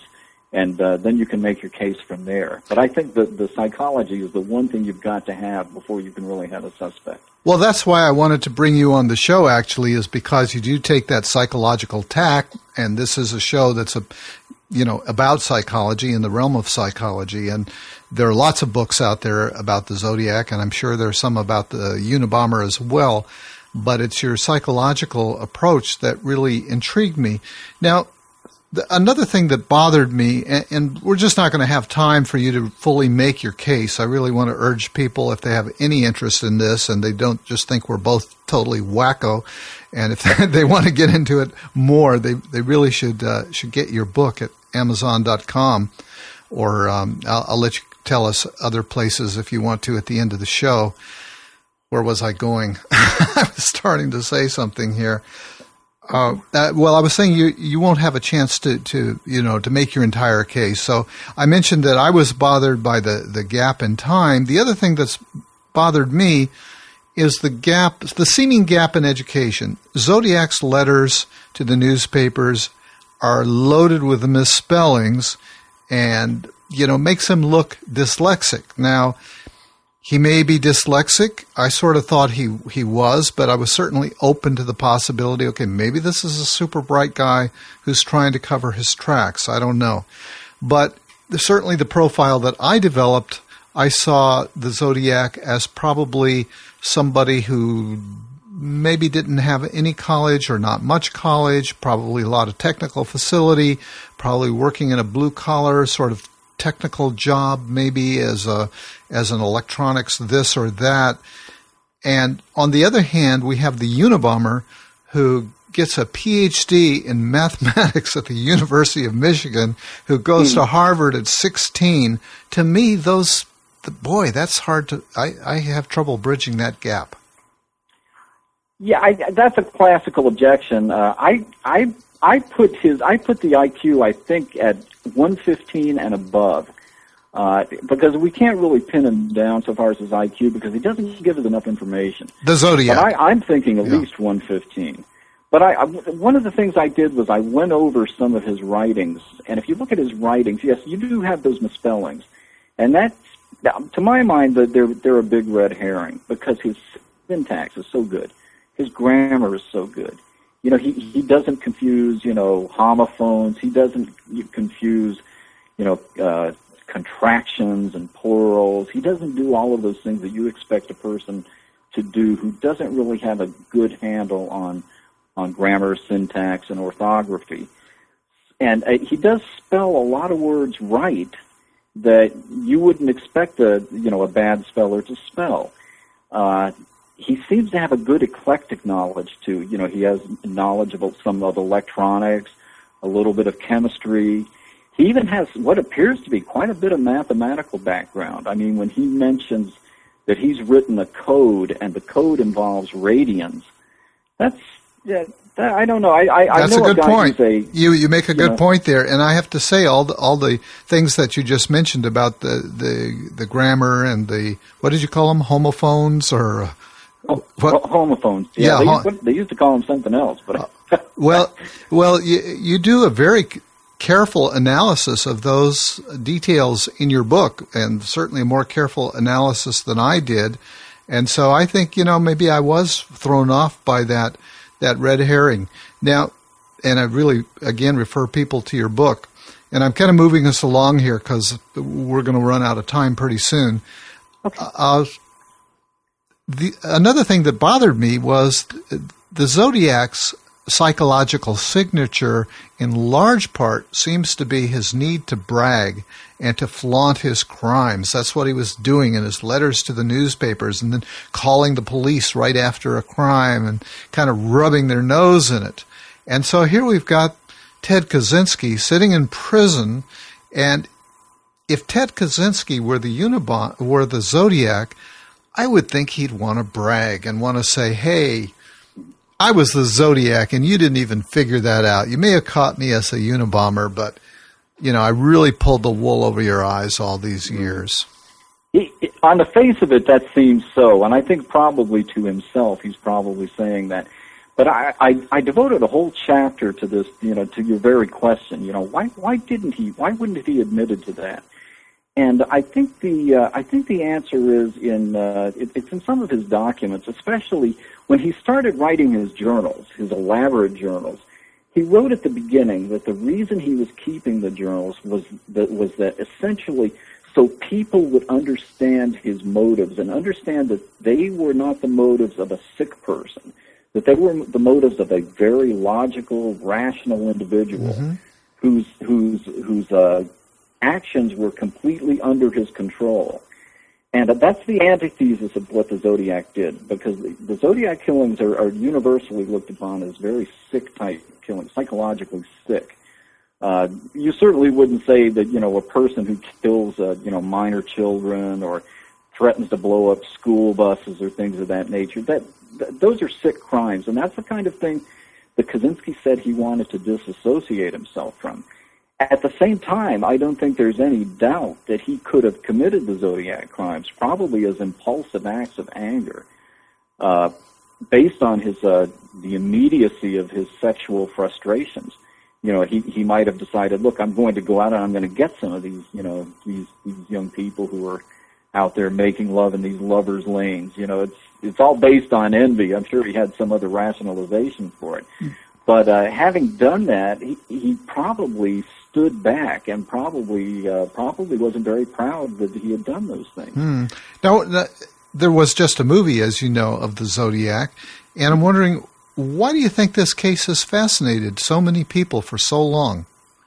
And uh, then you can make your case from there. But I think the, the psychology is the one thing you've got to have before you can really have a suspect. Well, that's why I wanted to bring you on the show, actually, is because you do take that psychological tack, and this is a show that's a, you know, about psychology, in the realm of psychology. And there are lots of books out there about the Zodiac, and I'm sure there's some about the Unabomber as well. But it's your psychological approach that really intrigued me. Now, the, another thing that bothered me, and, and we're just not going to have time for you to fully make your case. I really want to urge people, if they have any interest in this and they don't just think we're both totally wacko, and if they, they want to get into it more, they they really should uh, should get your book at Amazon dot com, or um, I'll, I'll let you tell us other places if you want to at the end of the show. Where was I going? I was starting to say something here. Uh, uh, well, I was saying you you won't have a chance to, to you know to make your entire case. So I mentioned that I was bothered by the, the gap in time. The other thing that's bothered me is the gap, the seeming gap in education. Zodiac's letters to the newspapers are loaded with misspellings, and you know makes him look dyslexic. Now, he may be dyslexic. I sort of thought he, he was, but I was certainly open to the possibility, okay, maybe this is a super bright guy who's trying to cover his tracks. I don't know. But certainly the profile that I developed, I saw the Zodiac as probably somebody who maybe didn't have any college or not much college, probably a lot of technical facility, probably working in a blue-collar sort of technical job, maybe as a as an electronics this or that. And on the other hand, we have the Unabomber, who gets a P H D in mathematics at the University of Michigan, who goes mm. to Harvard at sixteen. To me, those boy, that's hard to. I, I have trouble bridging that gap. Yeah, I, that's a classical objection. Uh, I I I put his I put the I Q, I think, at one fifteen and above, uh, because we can't really pin him down so far as his I Q because he doesn't give us enough information. The Zodiac. But I, I'm thinking at yeah. least one fifteen. But I, I, one of the things I did was I went over some of his writings, and if you look at his writings, yes, you do have those misspellings, and that's, to my mind, they're they're a big red herring because his syntax is so good, his grammar is so good. You know, he, he doesn't confuse, you know, homophones. He doesn't confuse, you know, uh, contractions and plurals. He doesn't do all of those things that you expect a person to do who doesn't really have a good handle on on grammar, syntax, and orthography. And uh, he does spell a lot of words right that you wouldn't expect a, you know, a bad speller to spell. Uh, He seems to have a good eclectic knowledge, too. You know, he has knowledge about some of electronics, a little bit of chemistry. He even has what appears to be quite a bit of mathematical background. I mean, when he mentions that he's written a code and the code involves radians, that's, yeah, that, I don't know. I, I, that's I know a good a guy point. Say, you you make a good know, point there, and I have to say all the, all the things that you just mentioned about the, the, the grammar and the, what did you call them, homophones or... Oh, what? Homophones. Yeah, yeah they, used, they used to call them something else. But well, well, you, you do a very careful analysis of those details in your book, and certainly a more careful analysis than I did. And so I think, you know, maybe I was thrown off by that that red herring. Now, and I really, again, refer people to your book. And I'm kind of moving us along here because we're going to run out of time pretty soon. Okay. Uh, The, another thing that bothered me was the Zodiac's psychological signature in large part seems to be his need to brag and to flaunt his crimes. That's what he was doing in his letters to the newspapers, and then calling the police right after a crime and kind of rubbing their nose in it. And so here we've got Ted Kaczynski sitting in prison, and if Ted Kaczynski were the Unabomber, were the Zodiac, I would think he'd want to brag and want to say, hey, I was the Zodiac and you didn't even figure that out. You may have caught me as a Unabomber, but, you know, I really pulled the wool over your eyes all these years. He, on the face of it, that seems so, and I think probably to himself he's probably saying that. But I, I, I devoted a whole chapter to this, you know, to your very question. You know, why why didn't he? Why wouldn't he admitted to that? And I think the uh, I think the answer is in uh, it, it's in some of his documents, especially when he started writing his journals, his elaborate journals. He wrote at the beginning that the reason he was keeping the journals was that was that essentially so people would understand his motives and understand that they were not the motives of a sick person, that they were the motives of a very logical, rational individual mm-hmm. whose whose whose uh, actions were completely under his control. And that's the antithesis of what the Zodiac did, because the, the Zodiac killings are, are universally looked upon as very sick-type killings, psychologically sick. Uh, you certainly wouldn't say that, you know, a person who kills, uh, you know, minor children or threatens to blow up school buses or things of that nature, that, th- those are sick crimes, and that's the kind of thing that Kaczynski said he wanted to disassociate himself from. At the same time, I don't think there's any doubt that he could have committed the Zodiac crimes, probably as impulsive acts of anger, uh, based on his uh, the immediacy of his sexual frustrations. You know, he he might have decided, look, I'm going to go out and I'm going to get some of these, you know, these these young people who are out there making love in these lovers' lanes. You know, it's it's all based on envy. I'm sure he had some other rationalization for it. Mm. But uh, having done that, he, he probably stood back and probably uh, probably wasn't very proud that he had done those things. Hmm. Now, uh, there was just a movie, as you know, of the Zodiac, and I'm wondering, why do you think this case has fascinated so many people for so long?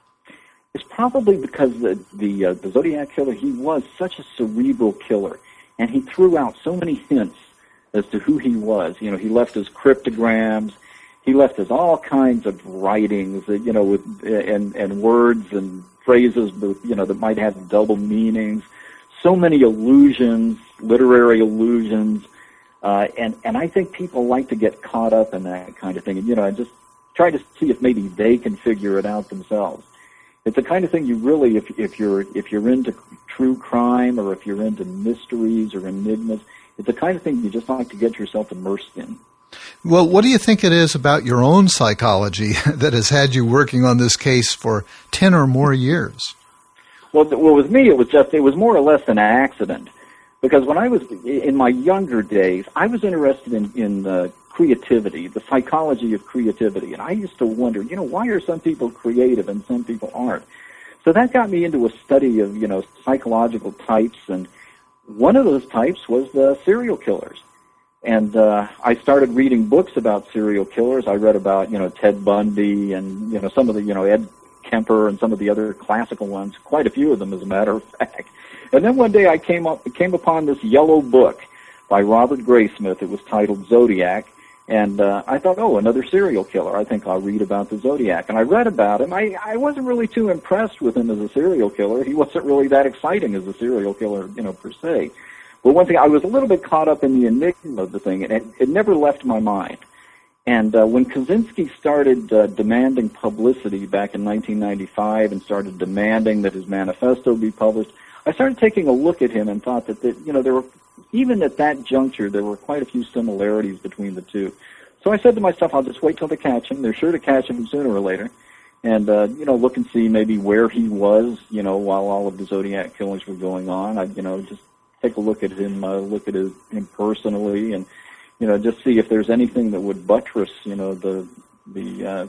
It's probably because the the, uh, the Zodiac killer, he was such a cerebral killer, and he threw out so many hints as to who he was. You know, he left his cryptograms. He left us all kinds of writings, you know, with and and words and phrases, you know, that might have double meanings. So many allusions, literary allusions, uh, and and I think people like to get caught up in that kind of thing, and you know, and just try to see if maybe they can figure it out themselves. It's the kind of thing you really, if if you're if you're into true crime or if you're into mysteries or enigmas, it's the kind of thing you just like to get yourself immersed in. Well, what do you think it is about your own psychology that has had you working on this case for ten or more years? Well, well, with me, it was just, it was more or less an accident. Because when I was, in my younger days, I was interested in, in uh, creativity, the psychology of creativity. And I used to wonder, you know, why are some people creative and some people aren't? So that got me into a study of, you know, psychological types. And one of those types was the serial killers. And uh, I started reading books about serial killers. I read about, you know, Ted Bundy and, you know, some of the, you know, Ed Kemper and some of the other classical ones, quite a few of them, as a matter of fact. And then one day I came up came upon this yellow book by Robert Graysmith. It was titled Zodiac. And uh, I thought, oh, another serial killer. I think I'll read about the Zodiac. And I read about him. I, I wasn't really too impressed with him as a serial killer. He wasn't really that exciting as a serial killer, you know, per se. But one thing, I was a little bit caught up in the enigma of the thing, and it, it never left my mind. And uh, when Kaczynski started uh, demanding publicity back in nineteen ninety-five and started demanding that his manifesto be published, I started taking a look at him and thought that, that you know, there were, even at that juncture, there were quite a few similarities between the two. So I said to myself, I'll just wait till they catch him. They're sure to catch him sooner or later. And, uh, you know, look and see maybe where he was, you know, while all of the Zodiac killings were going on. I, you know, just take a look at him, uh, look at his, him personally, and, you know, just see if there's anything that would buttress, you know, the the uh,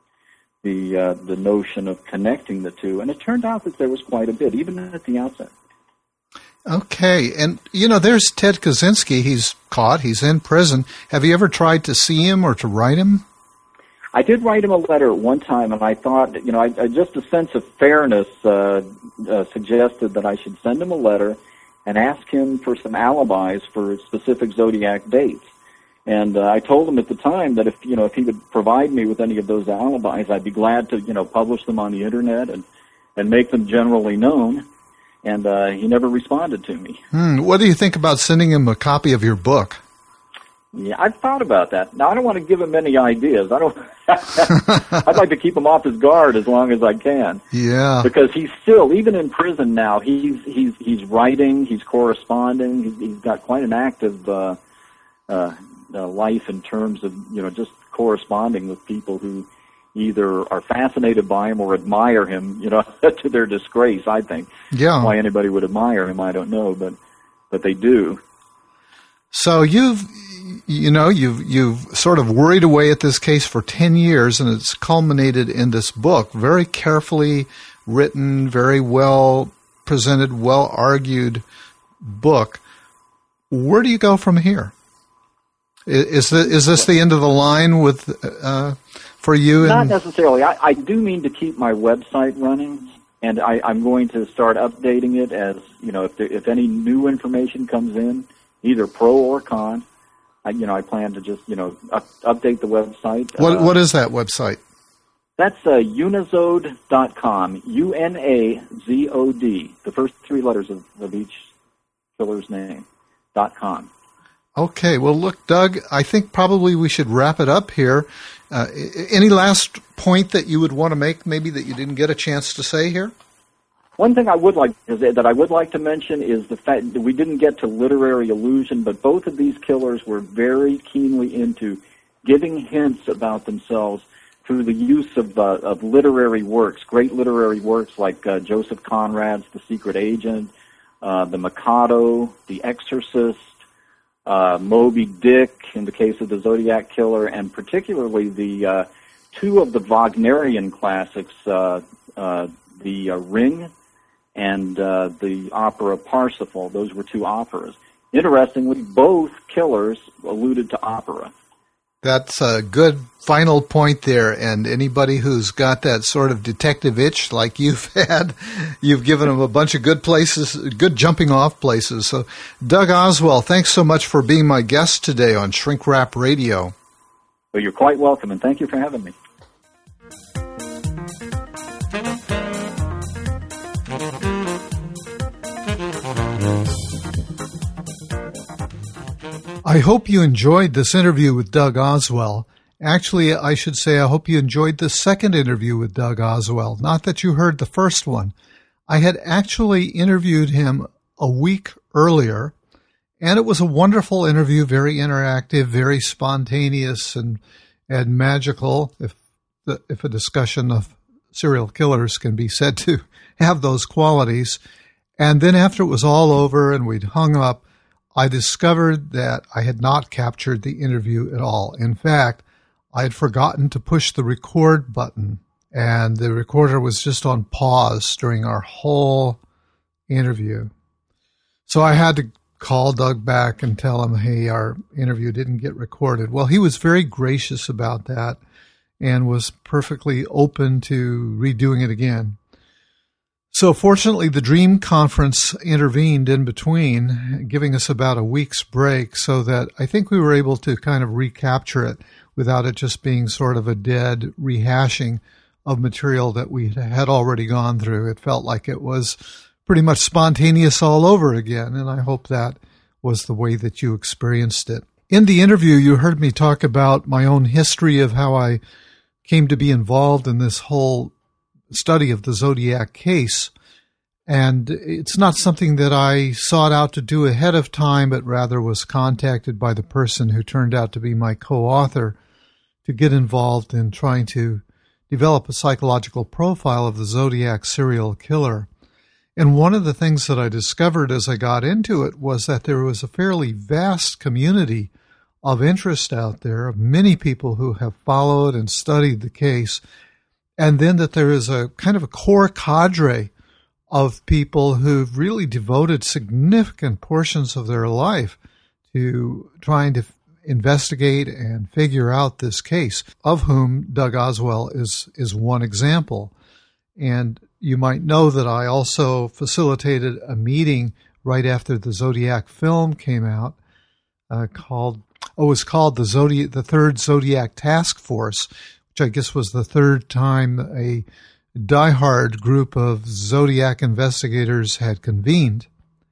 the uh, the notion of connecting the two. And it turned out that there was quite a bit, even at the outset. Okay, and, you know, there's Ted Kaczynski. He's caught. He's in prison. Have you ever tried to see him or to write him? I did write him a letter at one time, and I thought, you know, I, I just a sense of fairness uh, uh, suggested that I should send him a letter and ask him for some alibis for specific Zodiac dates. And uh, I told him at the time that if, you know, if he would provide me with any of those alibis, I'd be glad to, you know, publish them on the Internet and, and make them generally known. And uh, he never responded to me. Hmm. What do you think about sending him a copy of your book? Yeah, I've thought about that. Now, I don't want to give him any ideas. I don't. I'd like to keep him off his guard as long as I can. Yeah. Because he's still, even in prison now, he's he's he's writing, he's corresponding, he's, he's got quite an active uh, uh, uh, life in terms of, you know, just corresponding with people who either are fascinated by him or admire him, you know, to their disgrace, I think. Yeah. Why anybody would admire him, I don't know, but but they do. So you've, you know, you've you've sort of worried away at this case for ten years, and it's culminated in this book, very carefully written, very well presented, well argued book. Where do you go from here? Is the, is this the end of the line with uh, for you? Not and- necessarily. I, I do mean to keep my website running, and I, I'm going to start updating it as, you know, if there, if any new information comes in, either pro or con, I, you know, I plan to just, you know, up, update the website. What uh, what is that website? That's uh, unazode dot com, U N A Z O D, the first three letters of, of each killer's name, dot com. Okay, well, look, Doug, I think probably we should wrap it up here. Uh, any last point that you would want to make, maybe that you didn't get a chance to say here? One thing I would like that I would like to mention is the fact that we didn't get to literary illusion, but both of these killers were very keenly into giving hints about themselves through the use of uh, of literary works, great literary works like uh, Joseph Conrad's The Secret Agent, uh, The Mikado, The Exorcist, uh, Moby Dick in the case of the Zodiac Killer, and particularly the uh, two of the Wagnerian classics, uh, uh, The uh, Ring and uh, the opera Parsifal. Those were two operas. Interestingly, both killers alluded to opera. That's a good final point there, and anybody who's got that sort of detective itch like you've had, you've given them a bunch of good places, good jumping off places. So, Doug Oswell, thanks so much for being my guest today on Shrink Rap Radio. Well, you're quite welcome, and thank you for having me. I hope you enjoyed this interview with Doug Oswell. Actually, I should say I hope you enjoyed the second interview with Doug Oswell, not that you heard the first one. I had actually interviewed him a week earlier, and it was a wonderful interview, very interactive, very spontaneous and and magical, if the, if a discussion of serial killers can be said to have those qualities. And then after it was all over and we'd hung up, I discovered that I had not captured the interview at all. In fact, I had forgotten to push the record button, and the recorder was just on pause during our whole interview. So I had to call Doug back and tell him, hey, our interview didn't get recorded. Well, he was very gracious about that and was perfectly open to redoing it again. So fortunately, the Dream Conference intervened in between, giving us about a week's break so that I think we were able to kind of recapture it without it just being sort of a dead rehashing of material that we had already gone through. It felt like it was pretty much spontaneous all over again, and I hope that was the way that you experienced it. In the interview, you heard me talk about my own history of how I came to be involved in this whole study of the Zodiac case. And it's not something that I sought out to do ahead of time, but rather was contacted by the person who turned out to be my co-author to get involved in trying to develop a psychological profile of the Zodiac serial killer. And one of the things that I discovered as I got into it was that there was a fairly vast community of interest out there, of many people who have followed and studied the case, and then that there is a kind of a core cadre of people who've really devoted significant portions of their life to trying to investigate and figure out this case, of whom Doug Oswell is, is one example. And you might know that I also facilitated a meeting right after the Zodiac film came out uh, called, oh, it was called the Zodiac, the Third Zodiac Task Force, which I guess was the third time a diehard group of Zodiac investigators had convened.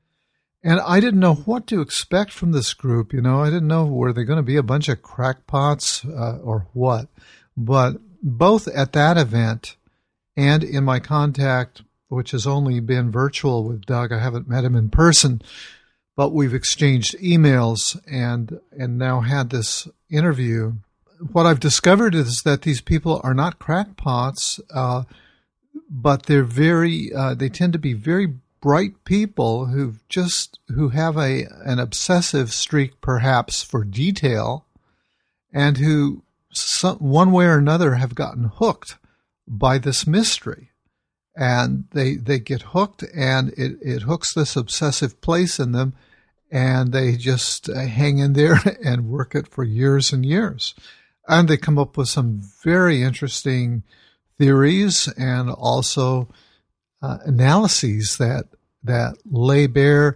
And I didn't know what to expect from this group. You know, I didn't know, were they going to be a bunch of crackpots uh, or what? But both at that event and in my contact, which has only been virtual with Doug, I haven't met him in person, but we've exchanged emails and and now had this interview. What I've discovered is that these people are not crackpots, uh, but they're very. Uh, they tend to be very bright people who just who have a an obsessive streak, perhaps, for detail, and who, some, one way or another, have gotten hooked by this mystery. And they they get hooked, and it, it hooks this obsessive place in them, and they just hang in there and work it for years and years. And they come up with some very interesting theories and also uh, analyses that that lay bare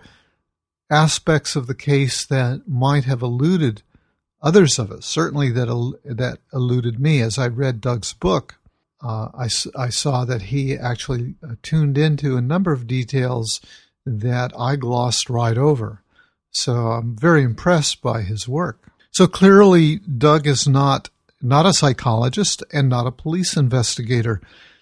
aspects of the case that might have eluded others of us, certainly that that eluded me. As I read Doug's book, uh, I, I saw that he actually tuned into a number of details that I glossed right over. So I'm very impressed by his work. So clearly, Doug is not not a psychologist and not a police investigator.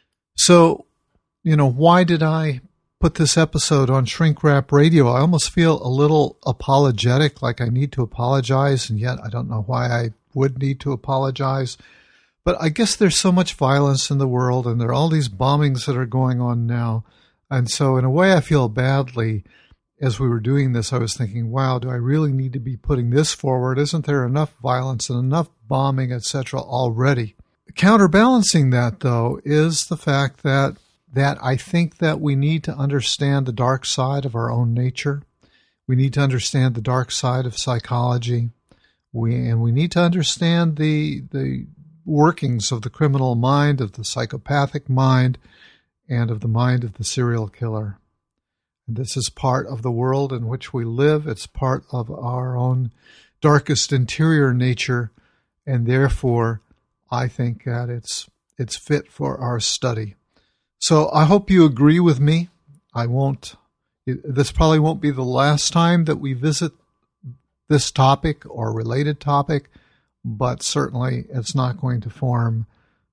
So, you know, why did I put this episode on Shrink Rap Radio? I almost feel a little apologetic, like I need to apologize, and yet I don't know why I would need to apologize. But I guess there's so much violence in the world, and there are all these bombings that are going on now. And so in a way, I feel badly. As we were doing this, I was thinking, wow, do I really need to be putting this forward? Isn't there enough violence and enough bombing, et cetera, already? Counterbalancing that, though, is the fact that that I think that we need to understand the dark side of our own nature. We need to understand the dark side of psychology. We and we need to understand the the workings of the criminal mind, of the psychopathic mind, and of the mind of the serial killer. And this is part of the world in which we live. It's part of our own darkest interior nature, and therefore I think that it's it's fit for our study. So I hope you agree with me. I won't, this probably won't be the last time that we visit this topic or related topic, but certainly it's not going to form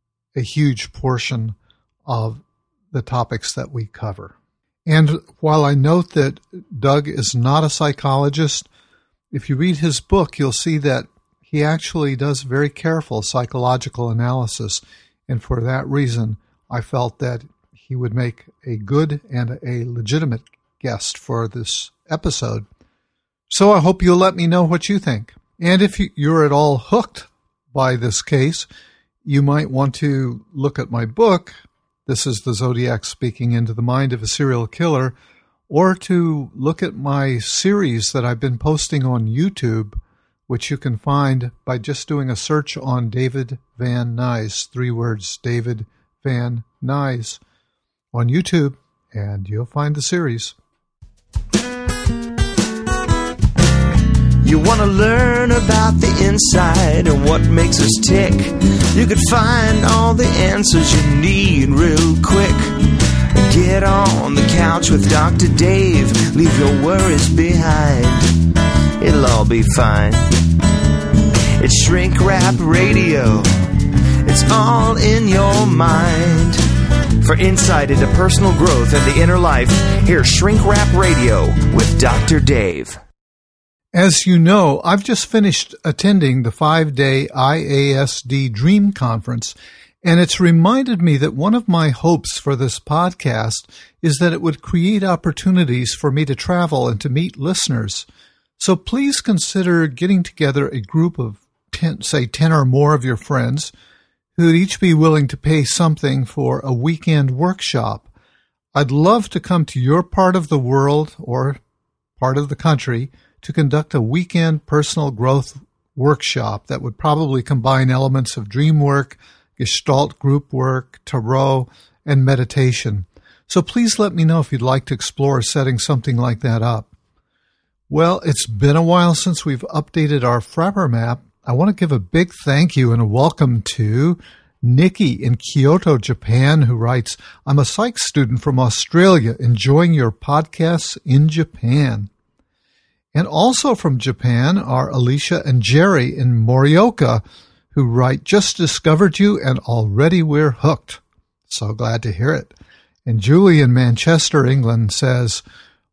a huge portion of the topics that we cover. And while I note that Doug is not a psychologist, if you read his book, you'll see that he actually does very careful psychological analysis. And for that reason, I felt that he would make a good and a legitimate guest for this episode. So I hope you'll let me know what you think. And if you're at all hooked by this case, you might want to look at my book, This is the Zodiac Speaking into the Mind of a Serial Killer, or to look at my series that I've been posting on YouTube, which you can find by just doing a search on David Van Nuys, three words, David Van Nuys, on YouTube, and you'll find the series. You want to learn about the inside and what makes us tick? You could find all the answers you need real quick. Get on the couch with Doctor Dave. Leave your worries behind. It'll all be fine. It's Shrink Rap Radio. It's all in your mind. For insight into personal growth and the inner life, here's Shrink Rap Radio with Doctor Dave. As you know, I've just finished attending the five-day I A S D Dream Conference, and it's reminded me that one of my hopes for this podcast is that it would create opportunities for me to travel and to meet listeners. So please consider getting together a group of, ten, say, ten or more of your friends who would each be willing to pay something for a weekend workshop. I'd love to come to your part of the world or part of the country to conduct a weekend personal growth workshop that would probably combine elements of dream work, Gestalt group work, tarot, and meditation. So please let me know if you'd like to explore setting something like that up. Well, it's been a while since we've updated our Frapper map. I want to give a big thank you and a welcome to Nikki in Kyoto, Japan, who writes, I'm a psych student from Australia enjoying your podcasts in Japan. And also from Japan are Alicia and Jerry in Morioka, who write, just discovered you and already we're hooked. So glad to hear it. And Julie in Manchester, England says,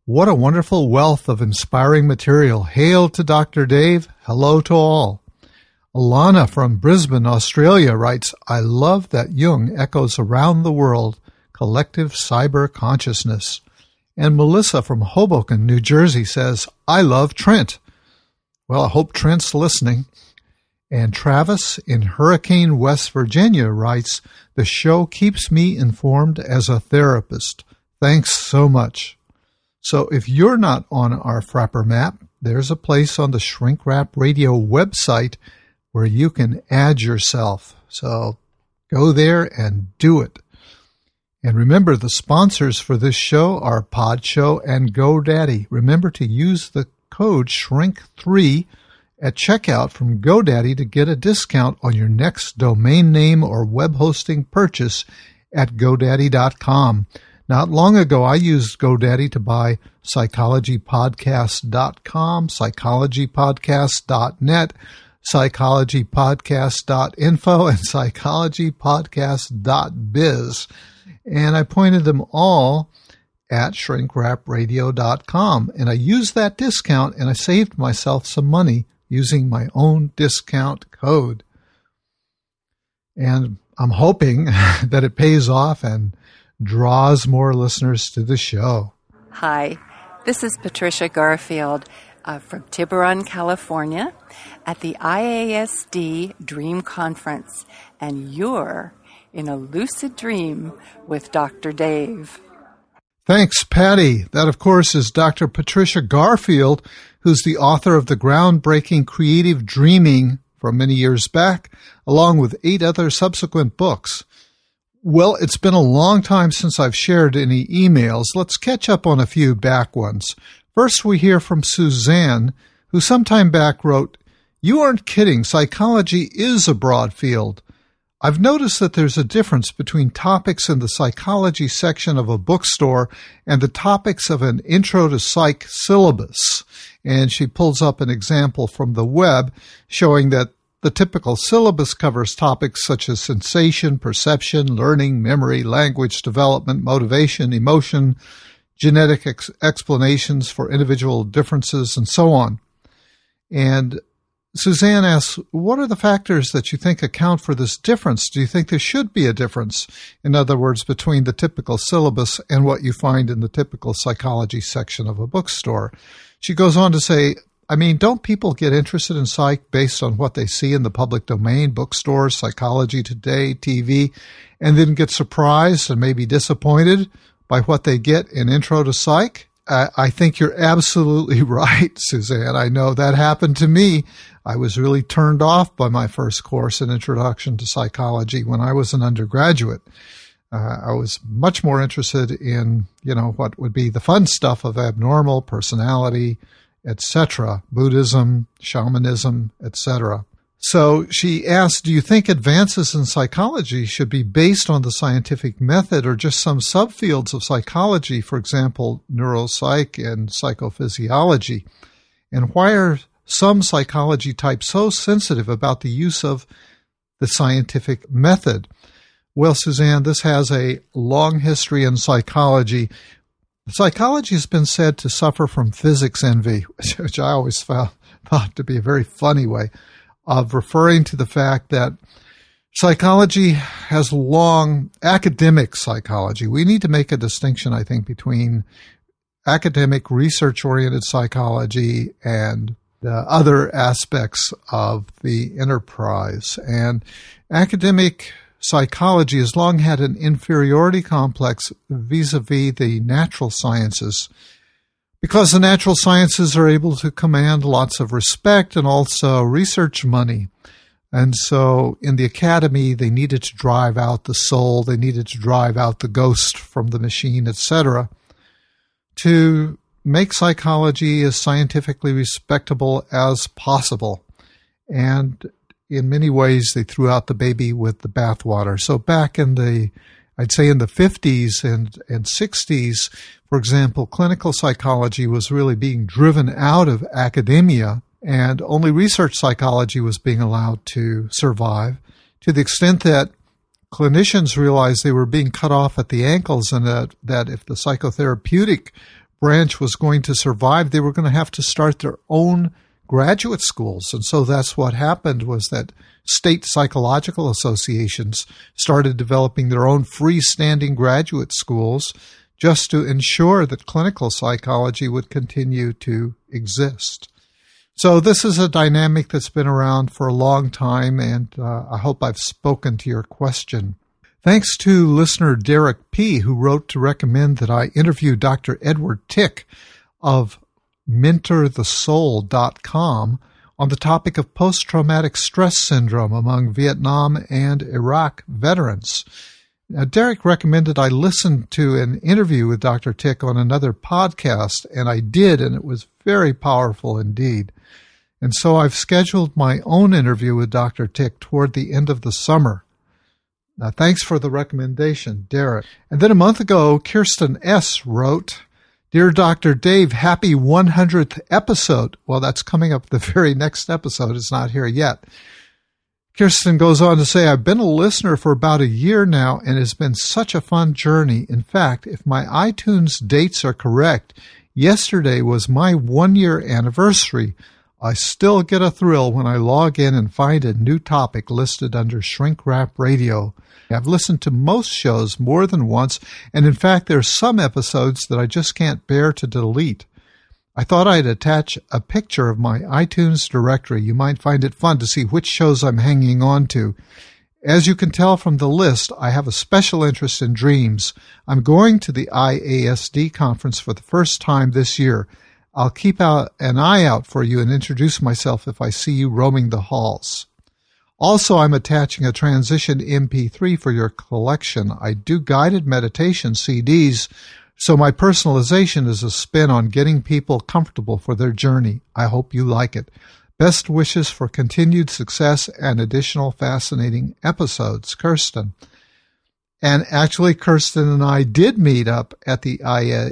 What a wonderful wealth of inspiring material. Hail to Doctor Dave. Hello to all. Alana from Brisbane, Australia writes, I love that Jung echoes around the world collective cyber consciousness. And Melissa from Hoboken, New Jersey says, I love Trent. Well, I hope Trent's listening. And Travis in Hurricane, West Virginia writes, the show keeps me informed as a therapist. Thanks so much. So if you're not on our Frapper map, there's a place on the Shrink Rap Radio website where you can add yourself. So go there and do it. And remember, the sponsors for this show are Podshow and GoDaddy. Remember to use the code shrink three at checkout from GoDaddy to get a discount on your next domain name or web hosting purchase at GoDaddy dot com. Not long ago, I used GoDaddy to buy psychology podcast dot com, psychology podcast dot net, psychology podcast dot info, and psychology podcast dot biz. And I pointed them all at shrink rap radio dot com. And I used that discount, and I saved myself some money using my own discount code. And I'm hoping that it pays off and draws more listeners to the show. Hi, this is Patricia Garfield uh, from Tiburon, California at the I A S D Dream Conference, and you're in a lucid dream with Doctor Dave. Thanks, Patty. That, of course, is Doctor Patricia Garfield, who's the author of the groundbreaking Creative Dreaming from many years back, along with eight other subsequent books. Well, it's been a long time since I've shared any emails. Let's catch up on a few back ones. First, we hear from Suzanne, who some time back wrote, You aren't kidding. Psychology is a broad field. I've noticed that there's a difference between topics in the psychology section of a bookstore and the topics of an Intro to Psych syllabus. And she pulls up an example from the web showing that the typical syllabus covers topics such as sensation, perception, learning, memory, language development, motivation, emotion, genetic ex- explanations for individual differences, and so on. And Suzanne asks, what are the factors that you think account for this difference? Do you think there should be a difference, in other words, between the typical syllabus and what you find in the typical psychology section of a bookstore? She goes on to say, I mean, don't people get interested in psych based on what they see in the public domain, bookstores, Psychology Today, T V, and then get surprised and maybe disappointed by what they get in Intro to Psych? I, I think you're absolutely right, Suzanne. I know that happened to me. I was really turned off by my first course in Introduction to Psychology when I was an undergraduate. Uh, I was much more interested in, you know, what would be the fun stuff of abnormal personality, et cetera, Buddhism, shamanism, et cetera. So she asked, do you think advances in psychology should be based on the scientific method or just some subfields of psychology, for example, neuropsych and psychophysiology? And why are some psychology types so sensitive about the use of the scientific method? Well, Suzanne, this has a long history in psychology. Psychology has been said to suffer from physics envy, which I always found thought to be a very funny way of referring to the fact that psychology has long, academic psychology. We need to make a distinction, I think, between academic research-oriented psychology and the other aspects of the enterprise. And academic psychology has long had an inferiority complex vis-a-vis the natural sciences, because the natural sciences are able to command lots of respect and also research money. And so in the academy, they needed to drive out the soul, they needed to drive out the ghost from the machine, et cetera, to make psychology as scientifically respectable as possible. And in many ways, they threw out the baby with the bathwater. So back in the, I'd say in the fifties and, and sixties, for example, clinical psychology was really being driven out of academia, and only research psychology was being allowed to survive, to the extent that clinicians realized they were being cut off at the ankles, and that, that if the psychotherapeutic branch was going to survive, they were going to have to start their own graduate schools. And so that's what happened, was that state psychological associations started developing their own freestanding graduate schools just to ensure that clinical psychology would continue to exist. So this is a dynamic that's been around for a long time, and uh, I hope I've spoken to your question. Thanks to listener Derek P., who wrote to recommend that I interview Doctor Edward Tick of mentor the soul dot com on the topic of post-traumatic stress syndrome among Vietnam and Iraq veterans. Now, Derek recommended I listen to an interview with Doctor Tick on another podcast, and I did, and it was very powerful indeed. And so I've scheduled my own interview with Doctor Tick toward the end of the summer. Now, thanks for the recommendation, Derek. And then a month ago, Kirsten S. wrote, Dear Doctor Dave, happy one hundredth episode. Well, that's coming up the very next episode. It's not here yet. Kirsten goes on to say, I've been a listener for about a year now, and it's been such a fun journey. In fact, if my iTunes dates are correct, yesterday was my one-year anniversary. I still get a thrill when I log in and find a new topic listed under Shrink Rap Radio. I've listened to most shows more than once, and in fact, there are some episodes that I just can't bear to delete. I thought I'd attach a picture of my iTunes directory. You might find it fun to see which shows I'm hanging on to. As you can tell from the list, I have a special interest in dreams. I'm going to the I A S D conference for the first time this year. I'll keep out an eye out for you and introduce myself if I see you roaming the halls. Also, I'm attaching a transition M P three for your collection. I do guided meditation C Ds, so my personalization is a spin on getting people comfortable for their journey. I hope you like it. Best wishes for continued success and additional fascinating episodes, Kirsten. And actually, Kirsten and I did meet up at the I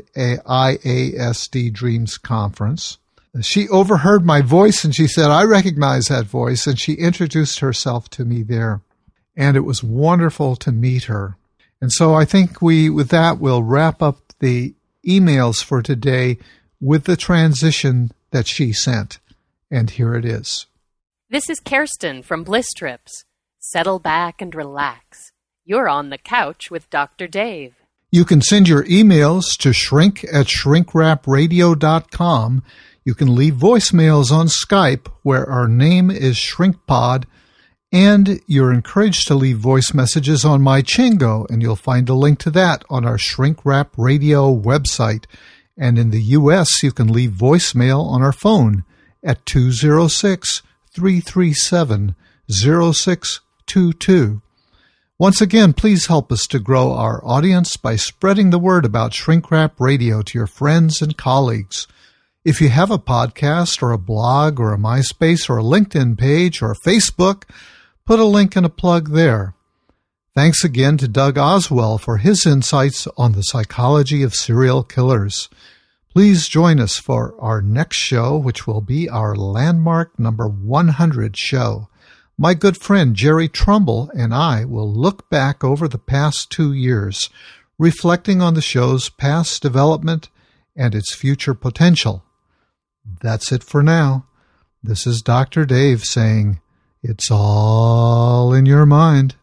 A S D Dreams Conference. She overheard my voice and she said, I recognize that voice, and she introduced herself to me there. And it was wonderful to meet her. And so I think we, with that, we'll wrap up the emails for today with the transition that she sent. And here it is. This is Kirsten from Bliss Trips. Settle back and relax. You're on the couch with Doctor Dave. You can send your emails to shrink at shrink rap radio dot com. You can leave voicemails on Skype, where our name is ShrinkPod, and you're encouraged to leave voice messages on MyChingo, and you'll find a link to that on our Shrink Rap Radio website. And in the U S, you can leave voicemail on our phone at two oh six, three three seven, oh six two two. Once again, please help us to grow our audience by spreading the word about Shrink Rap Radio to your friends and colleagues. If you have a podcast or a blog or a MySpace or a LinkedIn page or a Facebook, put a link and a plug there. Thanks again to Doug Oswell for his insights on the psychology of serial killers. Please join us for our next show, which will be our landmark number one hundred show. My good friend Jerry Trumbull and I will look back over the past two years, reflecting on the show's past development and its future potential. That's it for now. This is Doctor Dave saying, it's all in your mind.